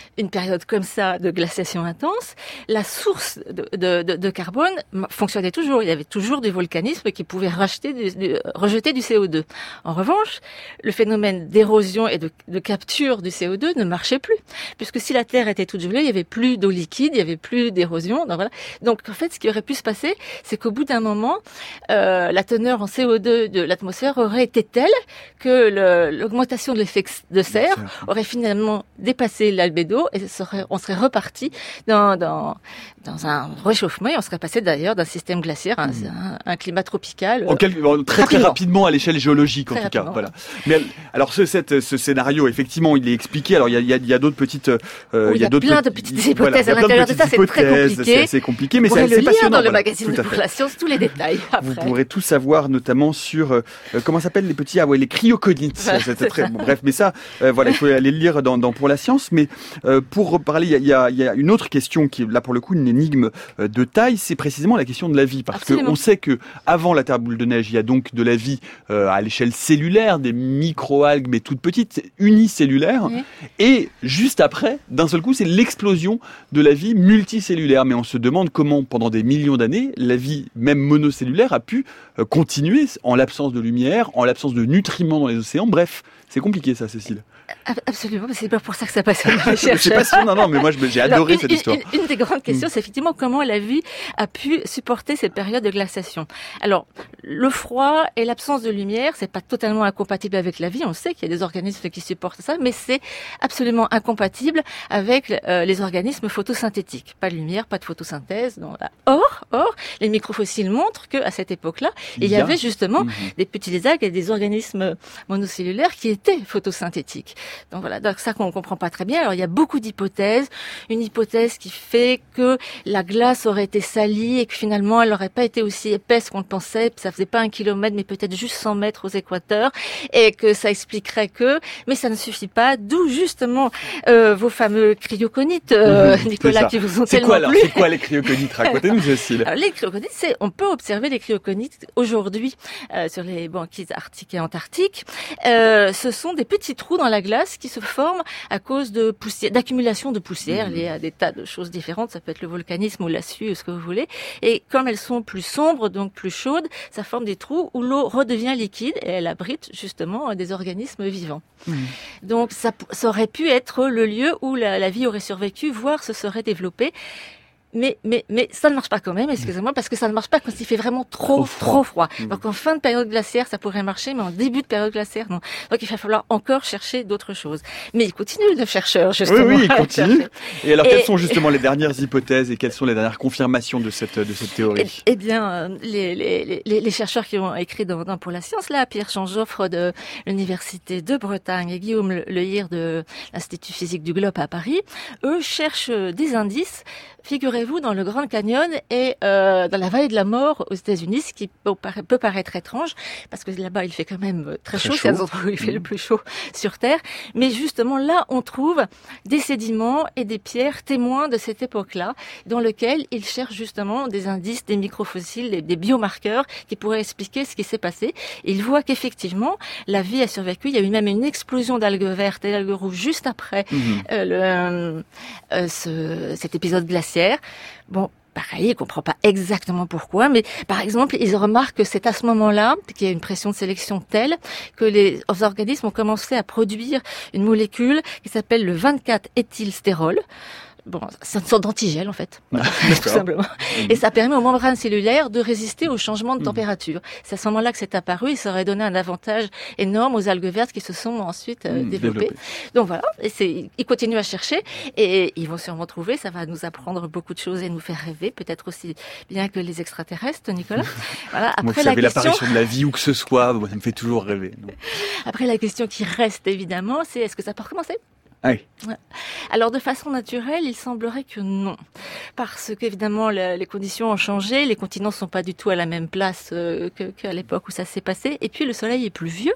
une période comme ça de glaciation intense, la source de, de, de, de carbone fonctionnait toujours. Il y avait toujours du volcanisme qui pouvait racheter du, du, rejeter du C O deux. En revanche, le phénomène d'érosion et de, de capture du C O deux ne marchait plus, puisque si la Terre était toute gelée, il y avait plus d'eau liquide, il y avait plus d'érosion. Donc, voilà. Donc en fait, ce qui aurait pu se passer, c'est qu'au bout d'un moment, euh, la teneur en C O deux de l'atmosphère aurait été telle que le, l'augmentation de l'effet de serre aurait finalement dépassé l'albédo et serait, on serait reparti dans, dans, dans un réchauffement et on serait passé d'ailleurs d'un système glaciaire à un, un, un climat tropical. En quel, en, très très rapidement à l'échelle géologique en très tout cas. Rapidement. Voilà. Mais alors ce, cette, ce scénario, effectivement, il est expliqué. Alors il y a, il y a, il y a d'autres petites, euh, oui, il y a, d'autres plein petits, de petites hypothèses voilà, à l'intérieur de ça. C'est très compliqué. C'est assez compliqué, mais vous c'est pourrez assez le lire passionnant. dans le voilà, magazine de Pour la Science tous les détails. Après. Vous pourrez tout savoir, notamment sur euh, comment s'appellent les petits, ah ouais, les cryoconites. Voilà, c'est très bon, bref, mais ça, euh, voilà, il faut aller le lire dans, dans Pour la Science. Mais euh, pour parler, il y a, il y, a, il y a une autre question qui est là pour le coup une énigme euh, de taille, c'est précisément la question de la vie, parce Absolument. qu'on sait que avant la Terre boule de neige, il y a donc de la vie euh, à l'échelle cellulaire, des microalgues mais toutes petites, unicellulaires, oui. Et juste après, d'un seul coup, c'est l'explosion de la vie multicellulaire. Mais on se demande comment, pendant des millions d'années, la vie même monocellulaire a pu euh, continuer en l'absence de lumière, en l'absence de nutriments dans les océans. Bref, c'est compliqué ça, Cécile. Absolument, c'est pas pour ça que ça passionne les chercheurs. C'est passionnant, non, non, mais moi j'ai adoré Alors, une, cette histoire. Une, une des grandes questions, mmh. c'est effectivement comment la vie a pu supporter cette période de glaciation. Alors, le froid et l'absence de lumière, c'est pas totalement incompatible avec la vie. On sait qu'il y a des organismes qui supportent ça, mais c'est absolument incompatible avec euh, les organismes photosynthétiques. Pas de lumière, pas de photosynthèse. Donc, là. Or, or, les microfossiles montrent que à cette époque-là, il y, il y avait justement mmh. des petits algues et des organismes monocellulaires qui étaient photosynthétiques. Donc voilà, donc ça qu'on comprend pas très bien. Alors il y a beaucoup d'hypothèses. Une hypothèse qui fait que la glace aurait été salie et que finalement elle n'aurait pas été aussi épaisse qu'on le pensait. Ça faisait pas un kilomètre, mais peut-être juste cent mètres aux équateurs, et que ça expliquerait que. Mais ça ne suffit pas. D'où justement euh, vos fameux cryoconites, euh, mmh, Nicolas, qui vous ont c'est tellement quoi, alors, plu. C'est quoi les cryoconites? Racontez-nous, Cécile. Alors, les cryoconites, c'est on peut observer les cryoconites aujourd'hui euh, sur les banquises arctiques et antarctiques. Euh, ce sont des petits trous dans la glace qui se forment à cause de poussière, d'accumulation de poussière liée à des tas de choses différentes. Ça peut être le volcanisme ou la suie ou ce que vous voulez. Et comme elles sont plus sombres, donc plus chaudes, ça forme des trous où l'eau redevient liquide et elle abrite justement des organismes vivants. Mmh. Donc ça, ça aurait pu être le lieu où la, la vie aurait survécu, voire se serait développée. Mais, mais, mais ça ne marche pas quand même, excusez-moi, parce que ça ne marche pas quand il fait vraiment trop, trop froid. Trop froid. Mmh. Donc en fin de période glaciaire, ça pourrait marcher, mais en début de période glaciaire, non. Donc il va falloir encore chercher d'autres choses. Mais il continue, le chercheur, justement. Oui, oui, il continue. Et alors, et... quelles sont justement les dernières hypothèses et quelles sont les dernières confirmations de cette, de cette théorie? Eh, eh bien, les, les, les, les chercheurs qui ont écrit dans, dans Pour la Science, là, Pierre-Jean Joffre de l'Université de Bretagne et Guillaume Le, Le Hir de l'Institut physique du Globe à Paris, eux cherchent des indices. Figurez-vous, dans le Grand Canyon et euh, dans la vallée de la mort aux États-Unis, ce qui peut, peut paraître étrange, parce que là-bas il fait quand même très, très chaud, c'est un endroit où il fait mmh. le plus chaud sur Terre. Mais justement là, on trouve des sédiments et des pierres témoins de cette époque-là, dans lesquels ils cherchent justement des indices, des microfossiles, des, des biomarqueurs qui pourraient expliquer ce qui s'est passé. Et ils voient qu'effectivement, la vie a survécu. Il y a eu même une explosion d'algues vertes et d'algues rouges juste après mmh. euh, le, euh, ce, cet épisode glaciaire. Bon, pareil, il comprend pas exactement pourquoi, mais par exemple, ils remarquent que c'est à ce moment-là qu'il y a une pression de sélection telle que les organismes ont commencé à produire une molécule qui s'appelle le vingt-quatre éthylstérol. Bon, c'est une sorte d'antigel en fait, voilà, tout simplement. Mmh. Et ça permet aux membranes cellulaires de résister aux changements de température. Mmh. C'est à ce moment-là que c'est apparu, et ça aurait donné un avantage énorme aux algues vertes qui se sont ensuite euh, mmh, développées. Développé. Donc voilà, et c'est, ils continuent à chercher et ils vont sûrement trouver, ça va nous apprendre beaucoup de choses et nous faire rêver, peut-être aussi bien que les extraterrestres, Nicolas. Voilà, après Moi, vous la savez, question... l'apparition de la vie ou que ce soit, moi, ça me fait toujours rêver. Non. Après la question qui reste évidemment, c'est est-ce que ça peut recommencer ? Oui. Alors de façon naturelle, il semblerait que non, parce qu'évidemment les conditions ont changé, les continents sont pas du tout à la même place euh, que, qu'à l'époque où ça s'est passé, et puis le Soleil est plus vieux,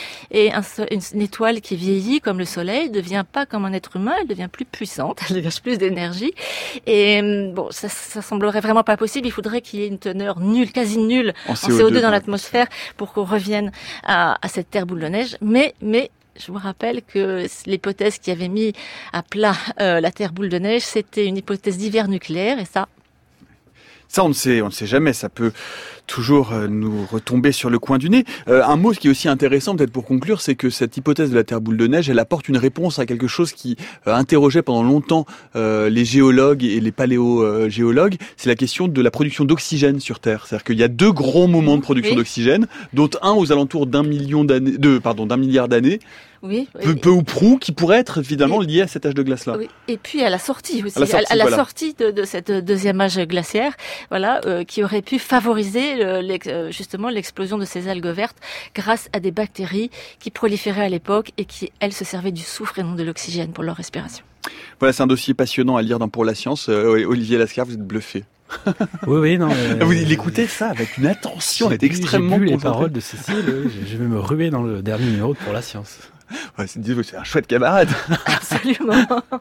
et un, une, une étoile qui vieillit comme le Soleil devient pas comme un être humain, elle devient plus puissante, elle dégage plus d'énergie, et bon, ça, ça semblerait vraiment pas possible. Il faudrait qu'il y ait une teneur nulle, quasi nulle en, en C O deux, C O deux dans l'atmosphère pour qu'on revienne à, à cette terre boule de neige, mais mais je vous rappelle que l'hypothèse qui avait mis à plat euh, la Terre boule de neige, c'était une hypothèse d'hiver nucléaire, et ça... Ça, on ne sait, on ne sait jamais. Ça peut toujours euh, nous retomber sur le coin du nez. Euh, un mot qui est aussi intéressant, peut-être pour conclure, c'est que cette hypothèse de la Terre boule de neige, elle apporte une réponse à quelque chose qui euh, interrogeait pendant longtemps euh, les géologues et les paléogéologues. C'est la question de la production d'oxygène sur Terre. C'est-à-dire qu'il y a deux grands moments de production oui. d'oxygène, dont un aux alentours d'un million d'années, de, pardon, d'un milliard d'années. Oui, peu, peu ou prou, qui pourrait être finalement lié à cet âge de glace-là. Oui. Et puis à la sortie aussi, à la sortie, à, à la voilà. sortie de, de cette deuxième âge glaciaire, voilà, euh, qui aurait pu favoriser le, l'ex, justement l'explosion de ces algues vertes grâce à des bactéries qui proliféraient à l'époque et qui, elles, se servaient du soufre et non de l'oxygène pour leur respiration. Voilà, c'est un dossier passionnant à lire dans Pour la Science. Euh, Olivier Lascar, vous êtes bluffé. Oui, oui, non. Mais... Vous l'écoutez ça avec une attention, elle est extrêmement J'ai lu les concentrée. paroles de Cécile, oui, je vais me ruer dans le dernier numéro de Pour la Science. Ouais, c'est, c'est un chouette camarade. Absolument.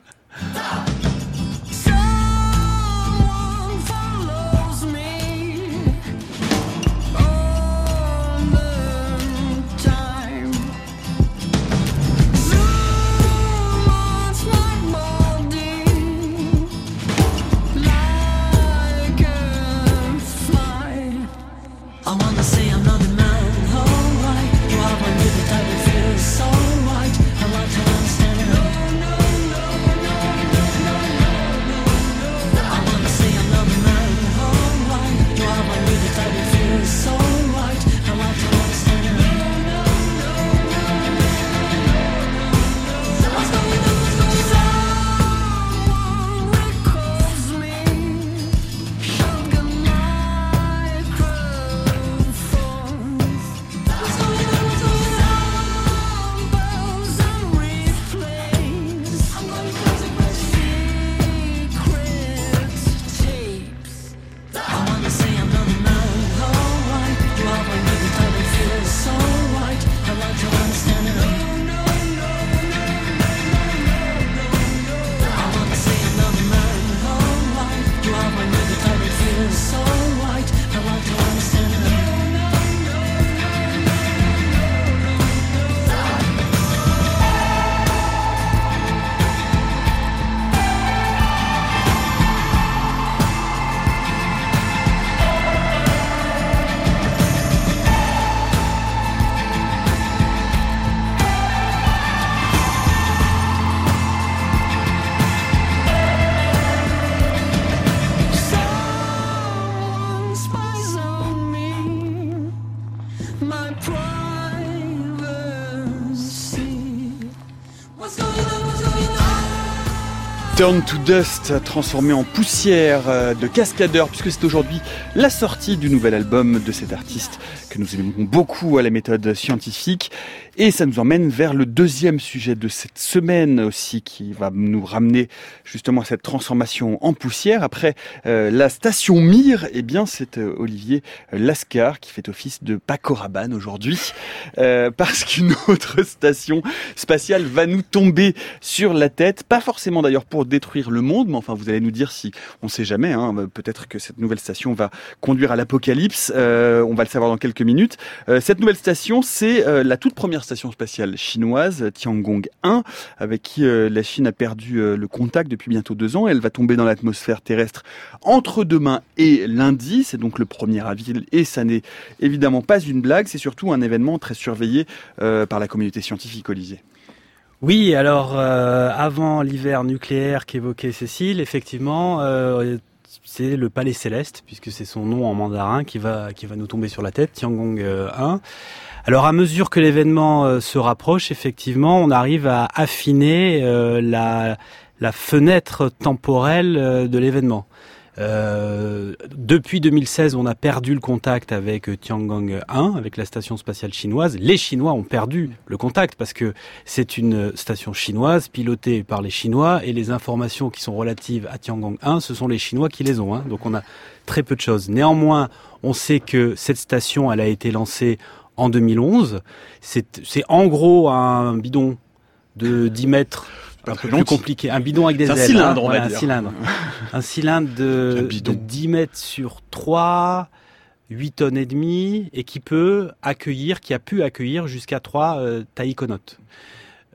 Turn to Dust, transformé en poussière de Cascadeur, puisque c'est aujourd'hui la sortie du nouvel album de cet artiste que nous aimons beaucoup à la méthode scientifique. Et ça nous emmène vers le deuxième sujet de cette semaine aussi, qui va nous ramener justement à cette transformation en poussière. Après euh, la station Mir, eh bien c'est euh, Olivier Lascar qui fait office de Paco Rabanne aujourd'hui, euh, parce qu'une autre station spatiale va nous tomber sur la tête. Pas forcément d'ailleurs pour détruire le monde, mais enfin vous allez nous dire si, on sait jamais, hein, peut-être que cette nouvelle station va conduire à l'apocalypse. Euh, on va le savoir dans quelques minutes. Euh, cette nouvelle station, c'est euh, la toute première station spatiale chinoise, Tiangong un, avec qui euh, la Chine a perdu euh, le contact depuis bientôt deux ans. Elle va tomber dans l'atmosphère terrestre entre demain et lundi. C'est donc le premier avril et ça n'est évidemment pas une blague. C'est surtout un événement très surveillé euh, par la communauté scientifique, Olivier. Oui, alors euh, avant l'hiver nucléaire qu'évoquait Cécile, effectivement, euh, c'est le palais céleste, puisque c'est son nom en mandarin qui va qui va nous tomber sur la tête, Tiangong un. Alors à mesure que l'événement euh, se rapproche, effectivement, on arrive à affiner euh, la la fenêtre temporelle euh, de l'événement. Euh, depuis deux mille seize, on a perdu le contact avec Tiangong un, avec la station spatiale chinoise. Les Chinois ont perdu le contact parce que c'est une station chinoise pilotée par les Chinois et les informations qui sont relatives à Tiangong un, ce sont les Chinois qui les ont. Hein. Donc on a très peu de choses. Néanmoins, on sait que cette station, elle a été lancée en deux mille onze. C'est, c'est en gros un bidon de dix mètres. Un peu plus compliqué. Un bidon avec des ailes. Un cylindre, hein, on voilà, va un dire. cylindre. Un cylindre de, de dix mètres sur trois, huit tonnes et demie, et qui peut accueillir, qui a pu accueillir jusqu'à trois euh, taïkonautes.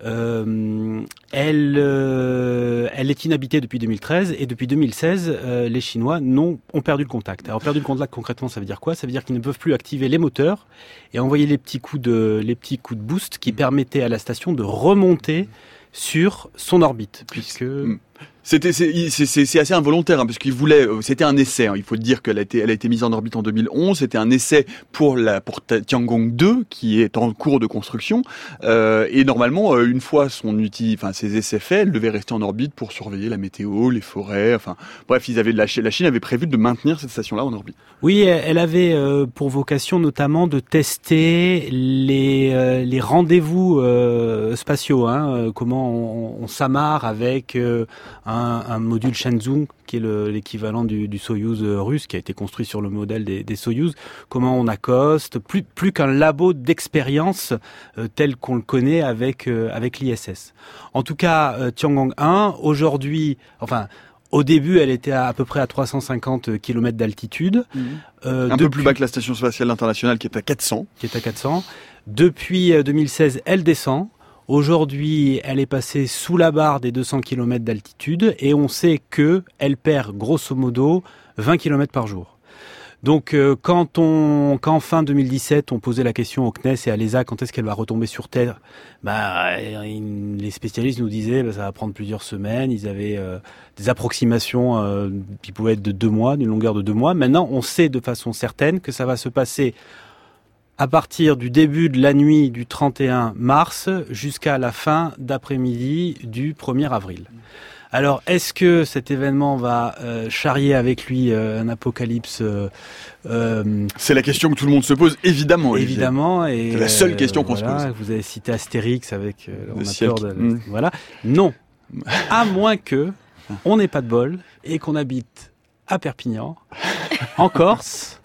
Euh, elle, euh, elle est inhabitée depuis deux mille treize et depuis deux mille seize, euh, les Chinois n'ont, ont perdu le contact. Alors perdu le contact concrètement, ça veut dire quoi ? Ça veut dire qu'ils ne peuvent plus activer les moteurs et envoyer les petits coups de, les petits coups de boost qui permettaient à la station de remonter sur son orbite, puisque C'était, c'est, c'est, c'est assez involontaire, hein, parce qu'il voulait, c'était un essai, hein, il faut dire qu'elle a été, elle a été mise en orbite en deux mille onze, c'était un essai pour la, pour Tiangong deux, qui est en cours de construction, euh, et normalement, une fois son uti, enfin, ses essais faits, elle devait rester en orbite pour surveiller la météo, les forêts, enfin, bref, ils avaient, la, la Chine avait prévu de maintenir cette station-là en orbite. Oui, elle avait euh, pour vocation notamment de tester les, euh, les rendez-vous euh, spatiaux, hein, euh, comment on, on s'amarre avec euh, un, un module Shenzhou, qui est le, l'équivalent du, du Soyouz russe, qui a été construit sur le modèle des, des Soyouz, comment on accoste, plus, plus qu'un labo d'expérience euh, tel qu'on le connaît avec, euh, avec l'I S S. En tout cas, euh, Tiangong un, aujourd'hui, enfin... Au début, elle était à, à peu près à trois cent cinquante kilomètres d'altitude. Mmh. Euh, Un depuis, peu plus bas que la Station spatiale internationale qui est à quatre cents. Qui est à quatre cents. Depuis deux mille seize, elle descend. Aujourd'hui, elle est passée sous la barre des deux cents kilomètres d'altitude et on sait que elle perd grosso modo vingt kilomètres par jour. Donc, euh, quand on, quand en fin deux mille dix-sept, on posait la question au C N E S et à l'E S A, quand est-ce qu'elle va retomber sur Terre, bah, les spécialistes nous disaient, bah, ça va prendre plusieurs semaines. Ils avaient euh, des approximations euh, qui pouvaient être de deux mois, d'une longueur de deux mois. Maintenant, on sait de façon certaine que ça va se passer à partir du début de la nuit du trente et un mars jusqu'à la fin d'après-midi du premier avril. Alors, est-ce que cet événement va euh, charrier avec lui euh, un apocalypse euh, euh, C'est la question que tout le monde se pose, évidemment. Olivier. Évidemment. Et, c'est la seule question euh, qu'on voilà, se pose. Vous avez cité Astérix avec euh, on a peur de, mmh. Voilà. Non. À moins que on n'ait pas de bol et qu'on habite à Perpignan, en Corse,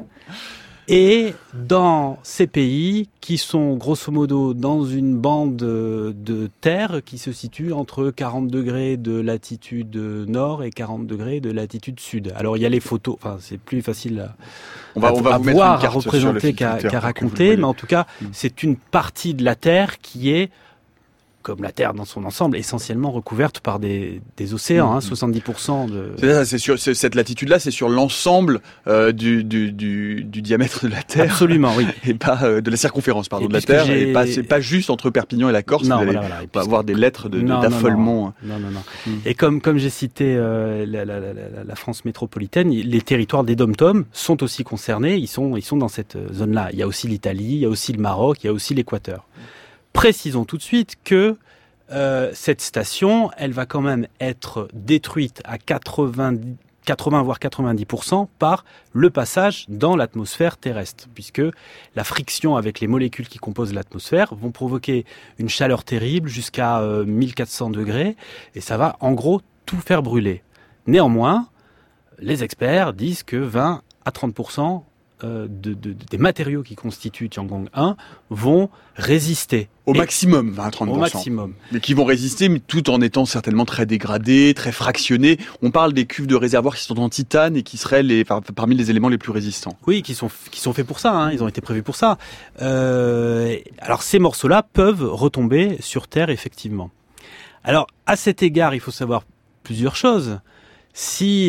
et dans ces pays qui sont grosso modo dans une bande de terre qui se situe entre quarante degrés de latitude nord et quarante degrés de latitude sud. Alors il y a les photos, enfin c'est plus facile à, on va, à, on va à vous voir, mettre à représenter qu'à, qu'à raconter, mais en tout cas c'est une partie de la terre qui est, comme la Terre dans son ensemble, essentiellement recouverte par des, des océans, mmh. hein, soixante-dix pour cent de... C'est ça, c'est sur c'est, cette latitude-là, c'est sur l'ensemble euh, du, du, du, du diamètre de la Terre. Absolument, oui. Et pas euh, de la circonférence, pardon, et de la Terre. Et pas, c'est pas juste entre Perpignan et la Corse, non, vous allez voilà, voilà. pas avoir des lettres de, non, de, d'affolement. Non, non, non. non. Mmh. Et comme, comme j'ai cité euh, la, la, la, la France métropolitaine, les territoires des dom-toms sont aussi concernés, ils sont, ils sont dans cette zone-là. Il y a aussi l'Italie, il y a aussi le Maroc, il y a aussi l'Équateur. Précisons tout de suite que euh, cette station, elle va quand même être détruite à quatre-vingts, quatre-vingts voire quatre-vingt-dix pour cent par le passage dans l'atmosphère terrestre, puisque la friction avec les molécules qui composent l'atmosphère vont provoquer une chaleur terrible jusqu'à euh, mille quatre cents degrés, et ça va en gros tout faire brûler. Néanmoins, les experts disent que vingt à trente pour cent Euh, de, de, des matériaux qui constituent Tiangong un vont résister. Au et maximum, vingt à trente pour cent. Au maximum. Mais qui vont résister, mais tout en étant certainement très dégradés, très fractionnés. On parle des cuves de réservoirs qui sont en titane et qui seraient les, par, parmi les éléments les plus résistants. Oui, qui sont, qui sont faits pour ça, hein, ils ont été prévus pour ça. Euh, alors ces morceaux-là peuvent retomber sur Terre, effectivement. Alors, à cet égard, il faut savoir plusieurs choses. Si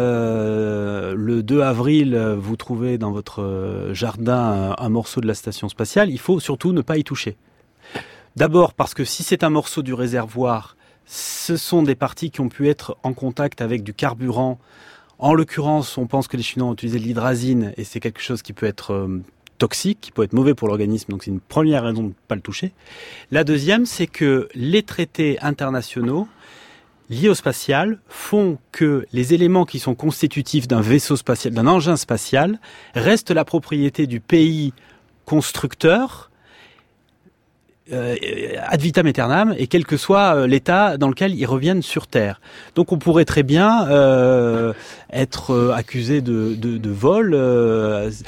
euh, le deux avril, vous trouvez dans votre jardin un, un morceau de la station spatiale, il faut surtout ne pas y toucher. D'abord parce que si c'est un morceau du réservoir, ce sont des parties qui ont pu être en contact avec du carburant. En l'occurrence, on pense que les Chinois ont utilisé de l'hydrazine et c'est quelque chose qui peut être euh, toxique, qui peut être mauvais pour l'organisme, donc c'est une première raison de ne pas le toucher. La deuxième, c'est que les traités internationaux liés au spatial font que les éléments qui sont constitutifs d'un vaisseau spatial, d'un engin spatial, restent la propriété du pays constructeur euh, ad vitam aeternam, et quel que soit l'état dans lequel ils reviennent sur Terre. Donc on pourrait très bien euh, être accusé de, de, de vol. Euh,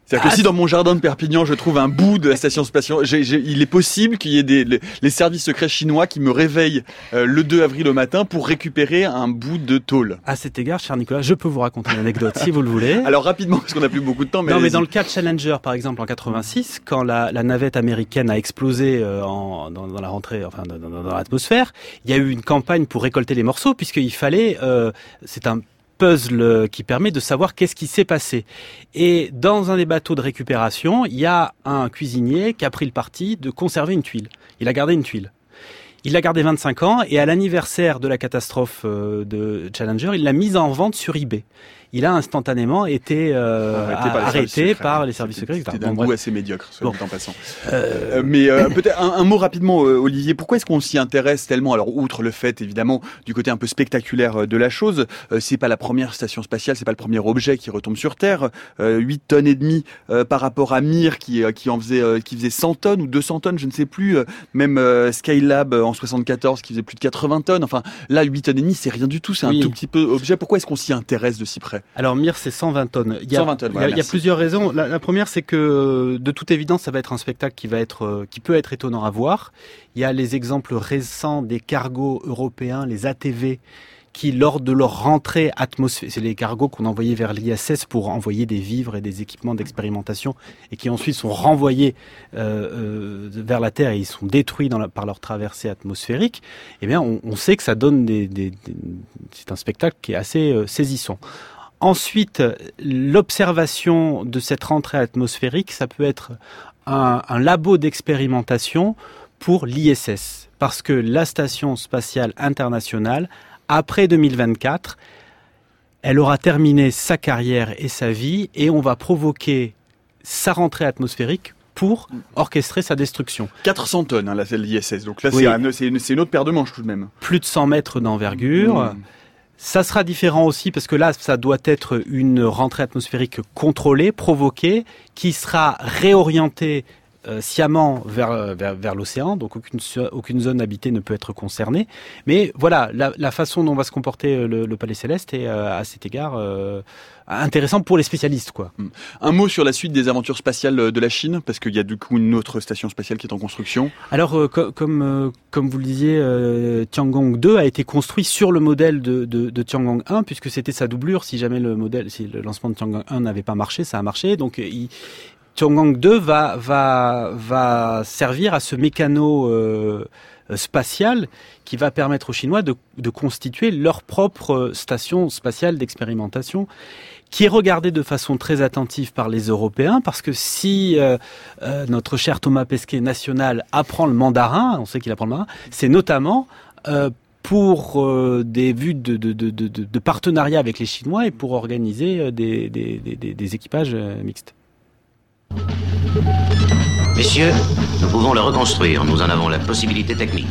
C'est-à-dire que ah, si dans mon jardin de Perpignan, je trouve un bout de la station spatiale, j'ai, j'ai, il est possible qu'il y ait des, les, les services secrets chinois qui me réveillent euh, le deux avril au matin pour récupérer un bout de tôle. À cet égard, cher Nicolas, je peux vous raconter une anecdote si vous le voulez. Alors rapidement, parce qu'on n'a plus beaucoup de temps. Mais non, allez-y. mais dans le cas de Challenger, par exemple, en quatre-vingt-six, quand la, la navette américaine a explosé euh, en, dans, dans la rentrée, enfin dans, dans, dans l'atmosphère, il y a eu une campagne pour récolter les morceaux, puisqu'il fallait, euh, c'est un puzzle qui permet de savoir qu'est-ce qui s'est passé. Et dans un des bateaux de récupération, il y a un cuisinier qui a pris le parti de conserver une tuile. Il a gardé une tuile. Il l'a gardé vingt-cinq ans et à l'anniversaire de la catastrophe de Challenger, il l'a mise en vente sur eBay. Il a instantanément été euh, arrêté, par les, arrêté par les services secrets. C'était d'un goût assez médiocre, soit dit en passant. Euh... Euh, mais euh, peut-être un, un mot rapidement, euh, Olivier. Pourquoi est-ce qu'on s'y intéresse tellement? Alors, outre le fait, évidemment, du côté un peu spectaculaire de la chose, euh, c'est pas la première station spatiale, c'est pas le premier objet qui retombe sur Terre. Euh, huit tonnes et demie euh, par rapport à Mir qui euh, qui en faisait euh, qui faisait cent tonnes ou deux cents tonnes, je ne sais plus. Euh, même euh, Skylab en soixante-quatorze qui faisait plus de quatre-vingts tonnes. Enfin, là, huit tonnes et demie, c'est rien du tout. C'est oui. un tout petit peu objet. Pourquoi est-ce qu'on s'y intéresse de si près? Alors, Mir, c'est cent vingt tonnes. Il y a, cent vingt tonnes, voilà, il y a, il y a plusieurs raisons. La, la première, c'est que de toute évidence, ça va être un spectacle qui va être, qui peut être étonnant à voir. Il y a les exemples récents des cargos européens, les A T V, qui, lors de leur rentrée atmosphérique, c'est les cargos qu'on envoyait vers l'I S S pour envoyer des vivres et des équipements d'expérimentation et qui ensuite sont renvoyés euh, euh, vers la Terre et ils sont détruits dans la, par leur traversée atmosphérique. Eh bien, on, on sait que ça donne des, des, des c'est un spectacle qui est assez euh, saisissant. Ensuite, l'observation de cette rentrée atmosphérique, ça peut être un, un labo d'expérimentation pour l'I S S. Parce que la Station spatiale internationale, après deux mille vingt-quatre, elle aura terminé sa carrière et sa vie et on va provoquer sa rentrée atmosphérique pour orchestrer sa destruction. quatre cents tonnes, hein, là, c'est l'I S S. Donc là, oui. c'est, un, c'est, une, c'est une autre paire de manches tout de même. Plus de cent mètres d'envergure. Mmh. Ça sera différent aussi parce que là, ça doit être une rentrée atmosphérique contrôlée, provoquée, qui sera réorientée euh, sciemment vers, vers, vers l'océan. Donc aucune, aucune zone habitée ne peut être concernée. Mais voilà, la, la façon dont va se comporter le, le Palais Céleste est euh, à cet égard euh, intéressant pour les spécialistes, quoi. Un mot sur la suite des aventures spatiales de la Chine, parce qu'il y a du coup une autre station spatiale qui est en construction. Alors, euh, co- comme euh, comme vous le disiez, euh, Tiangong deux a été construit sur le modèle de, de, de Tiangong un, puisque c'était sa doublure. Si jamais le modèle, si le lancement de Tiangong un n'avait pas marché, ça a marché. Donc, il, Tiangong deux va va va servir à ce mécano euh, spatial qui va permettre aux Chinois de, de constituer leur propre station spatiale d'expérimentation, qui est regardée de façon très attentive par les Européens, parce que si euh, euh, notre cher Thomas Pesquet national apprend le mandarin, on sait qu'il apprend le mandarin, c'est notamment euh, pour euh, des vues de, de, de, de, de partenariat avec les Chinois et pour organiser des, des, des, des équipages mixtes. Messieurs, nous pouvons le reconstruire, nous en avons la possibilité technique.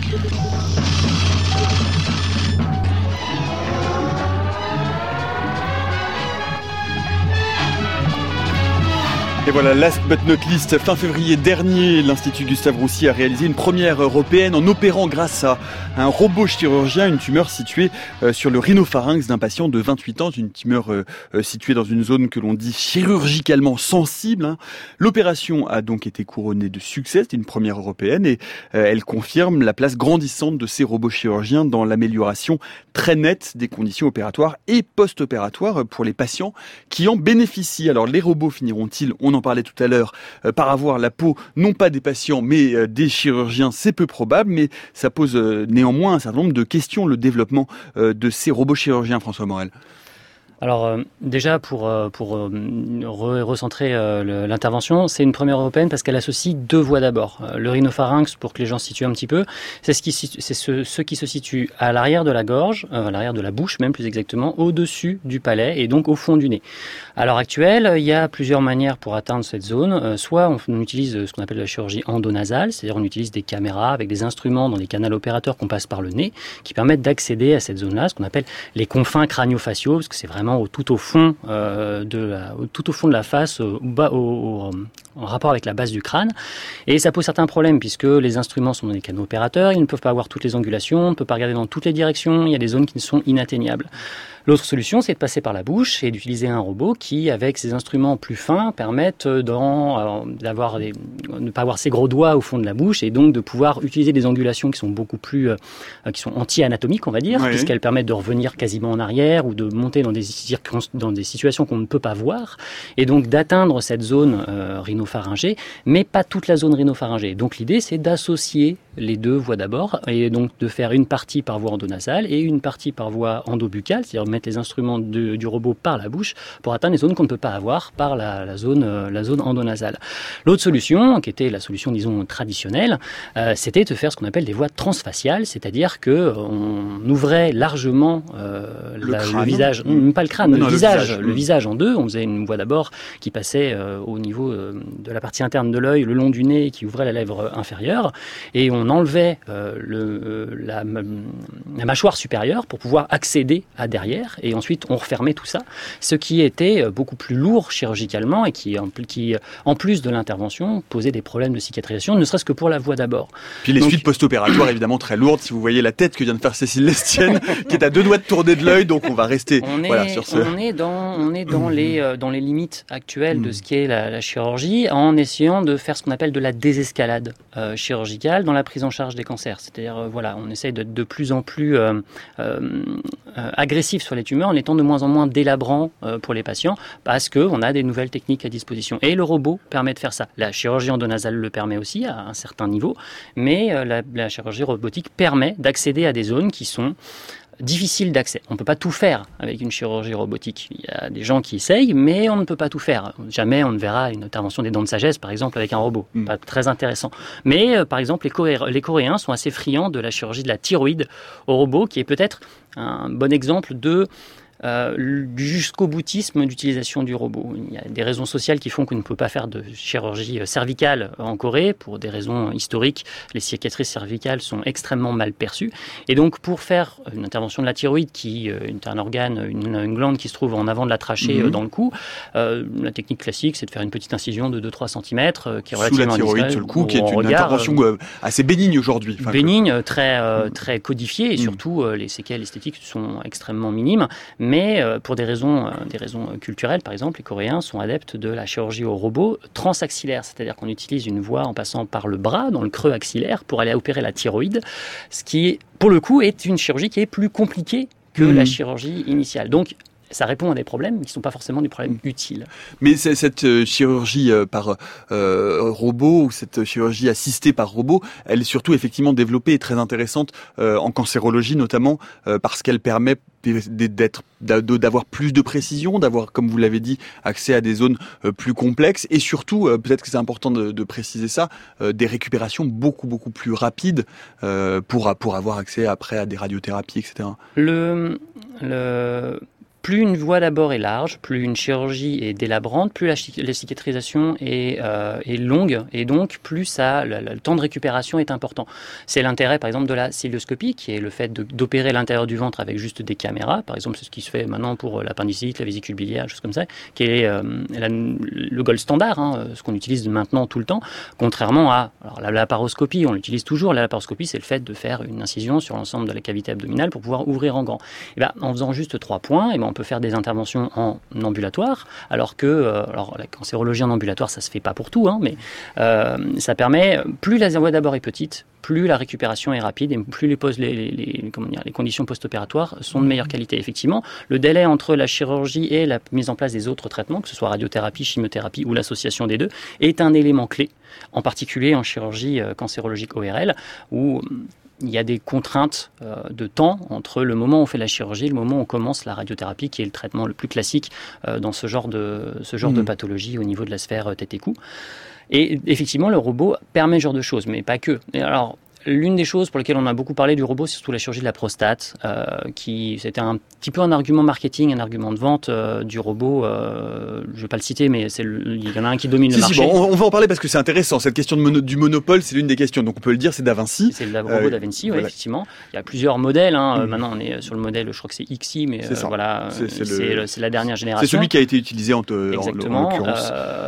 Et voilà, last but not least, fin février dernier, l'Institut Gustave Roussy a réalisé une première européenne en opérant grâce à un robot chirurgien une tumeur située euh, sur le rhinopharynx d'un patient de vingt-huit ans, une tumeur euh, euh, située dans une zone que l'on dit chirurgicalement sensible. Hein. L'opération a donc été couronnée de succès, c'est une première européenne et euh, elle confirme la place grandissante de ces robots chirurgiens dans l'amélioration très nette des conditions opératoires et post-opératoires pour les patients qui en bénéficient. Alors les robots finiront-ils, on en parlait tout à l'heure, euh, par avoir la peau non pas des patients mais euh, des chirurgiens, c'est peu probable, mais ça pose euh, néanmoins un certain nombre de questions, le développement euh, de ces robots chirurgiens, François Morel. Alors euh, déjà pour euh, pour euh, re- recentrer euh, le, l'intervention, c'est une première européenne parce qu'elle associe deux voies d'abord. Euh, le rhinopharynx, pour que les gens se situent un petit peu, c'est ce qui c'est ce, ce qui se situe à l'arrière de la gorge, euh, à l'arrière de la bouche même plus exactement, au-dessus du palais et donc au fond du nez. À l'heure actuelle, il y a plusieurs manières pour atteindre cette zone. Euh, soit on, on utilise ce qu'on appelle la chirurgie endonasale, c'est-à-dire on utilise des caméras avec des instruments dans les canaux opérateurs qu'on passe par le nez, qui permettent d'accéder à cette zone-là, ce qu'on appelle les confins crânio-faciaux, parce que c'est vraiment Au, tout au fond euh, de la, au, tout au fond de la face, au bas, au, au, en rapport avec la base du crâne. Et ça pose certains problèmes puisque les instruments sont dans des canaux opérateurs, ils ne peuvent pas avoir toutes les angulations, on ne peut pas regarder dans toutes les directions, il y a des zones qui sont inatteignables. L'autre solution, c'est de passer par la bouche et d'utiliser un robot qui, avec ses instruments plus fins, permettent d'en, d'avoir des, de ne pas avoir ses gros doigts au fond de la bouche et donc de pouvoir utiliser des angulations qui sont beaucoup plus, euh, qui sont anti-anatomiques, on va dire, oui. puisqu'elles permettent de revenir quasiment en arrière ou de monter dans des, circon- dans des situations qu'on ne peut pas voir et donc d'atteindre cette zone euh, rhinopharyngée, mais pas toute la zone rhinopharyngée. Donc l'idée, c'est d'associer les deux voies d'abord et donc de faire une partie par voie endonasale et une partie par voie endobuccale, c'est-à-dire mettre les instruments de, du robot par la bouche pour atteindre les zones qu'on ne peut pas avoir par la, la, zone, euh, la zone endonasale. L'autre solution, qui était la solution, disons, traditionnelle, euh, c'était de faire ce qu'on appelle des voies transfaciales, c'est-à-dire qu'on ouvrait largement euh, le, la, crâne, le visage, non, même pas le crâne, non, le, visage, le, visage, le visage en deux. On faisait une voie d'abord qui passait euh, au niveau euh, de la partie interne de l'œil, le long du nez, qui ouvrait la lèvre inférieure, et on enlevait euh, le, euh, la, la mâchoire supérieure pour pouvoir accéder à derrière, et ensuite on refermait tout ça, ce qui était beaucoup plus lourd chirurgicalement et qui, qui en plus de l'intervention, posait des problèmes de cicatrisation, ne serait-ce que pour la voie d'abord. Puis les donc, suites post-opératoires évidemment très lourdes, si vous voyez la tête que vient de faire Cécile Lestienne, qui est à deux doigts de tourner de l'œil, donc on va rester on est, voilà, sur ce... On est dans, on est dans, les, euh, dans les limites actuelles de ce qu'est la, la chirurgie, en essayant de faire ce qu'on appelle de la désescalade euh, chirurgicale dans la prise en charge des cancers. C'est-à-dire, euh, voilà, on essaye de, de plus en plus euh, euh, euh, agressif sur les tumeurs en étant de moins en moins délabrant euh, pour les patients parce qu'on a des nouvelles techniques à disposition. Et le robot permet de faire ça. La chirurgie endonasale le permet aussi à un certain niveau, mais euh, la, la chirurgie robotique permet d'accéder à des zones qui sont difficiles d'accès. On ne peut pas tout faire avec une chirurgie robotique. Il y a des gens qui essayent, mais on ne peut pas tout faire. Jamais on ne verra une intervention des dents de sagesse, par exemple, avec un robot. Mm. Pas très intéressant. Mais, euh, par exemple, les, Coré- les Coréens sont assez friands de la chirurgie de la thyroïde au robot, qui est peut-être un bon exemple de Euh, du jusqu'au boutisme d'utilisation du robot. Il y a des raisons sociales qui font qu'on ne peut pas faire de chirurgie cervicale en Corée. Pour des raisons historiques, les cicatrices cervicales sont extrêmement mal perçues. Et donc, pour faire une intervention de la thyroïde, qui est un organe, une, une glande qui se trouve en avant de la trachée mmh. dans le cou, euh, la technique classique, c'est de faire une petite incision de deux à trois centimètres qui est relativement sous la thyroïde, sur le cou, qui est une regard, intervention euh, assez bénigne aujourd'hui. Enfin, bénigne, que... très, euh, très codifiée, et mmh. surtout, euh, les séquelles esthétiques sont extrêmement minimes. Mais euh, pour des raisons, euh, des raisons culturelles, par exemple, les Coréens sont adeptes de la chirurgie au robot transaxillaire, c'est-à-dire qu'on utilise une voie en passant par le bras, dans le creux axillaire, pour aller opérer la thyroïde, ce qui, pour le coup, est une chirurgie qui est plus compliquée que mmh. la chirurgie initiale. Donc, ça répond à des problèmes qui ne sont pas forcément des problèmes utiles. Mais c'est, cette euh, chirurgie euh, par euh, robot ou cette chirurgie assistée par robot, elle est surtout effectivement développée et très intéressante euh, en cancérologie notamment euh, parce qu'elle permet d'être, d'avoir plus de précision, d'avoir, comme vous l'avez dit, accès à des zones euh, plus complexes et surtout, euh, peut-être que c'est important de, de préciser ça, euh, des récupérations beaucoup beaucoup plus rapides euh, pour pour avoir accès après à des radiothérapies, et cetera. Le le Plus une voie d'abord est large, plus une chirurgie est délabrante, plus la, la cicatrisation est, euh, est longue et donc plus ça, le, le temps de récupération est important. C'est l'intérêt par exemple de la célioscopie qui est le fait de, d'opérer l'intérieur du ventre avec juste des caméras. Par exemple, c'est ce qui se fait maintenant pour l'appendicite, la vésicule biliaire, des choses comme ça, qui est euh, la, le gold standard, hein, ce qu'on utilise maintenant tout le temps, contrairement à alors, la laparoscopie, on l'utilise toujours. La laparoscopie, c'est le fait de faire une incision sur l'ensemble de la cavité abdominale pour pouvoir ouvrir en grand. Et ben, en faisant juste trois points, et ben, on peut faire des interventions en ambulatoire, alors que euh, alors, la cancérologie en ambulatoire, ça se fait pas pour tout, hein, mais euh, ça permet, plus la voie d'abord est petite, plus la récupération est rapide et plus les, pos- les, les, les, comment dire, les conditions post-opératoires sont de meilleure qualité. Effectivement, le délai entre la chirurgie et la mise en place des autres traitements, que ce soit radiothérapie, chimiothérapie ou l'association des deux, est un élément clé, en particulier en chirurgie euh, cancérologique O R L, où il y a des contraintes euh, de temps entre le moment où on fait la chirurgie et le moment où on commence la radiothérapie, qui est le traitement le plus classique euh, dans ce genre de, ce genre mmh. de pathologie au niveau de la sphère euh, tête et cou. Et effectivement, le robot permet ce genre de choses, mais pas que. Et alors, l'une des choses pour lesquelles on a beaucoup parlé du robot, c'est surtout la chirurgie de la prostate, euh, qui c'était un petit peu un argument marketing, un argument de vente euh, du robot. Euh, je ne vais pas le citer, mais c'est le, il y en a un qui domine si, le si, marché. Bon, on, on va en parler parce que c'est intéressant. Cette question de mono, du monopole, c'est l'une des questions. Donc on peut le dire, c'est Da Vinci. C'est le robot euh, Da Vinci, oui, voilà. Effectivement. Il y a plusieurs modèles. Hein. Mmh. Maintenant, on est sur le modèle, je crois que c'est X I, mais c'est, euh, voilà, c'est, c'est, c'est, le... le, c'est la dernière génération. C'est celui qui a été utilisé en, te, Exactement. en, en l'occurrence. Euh,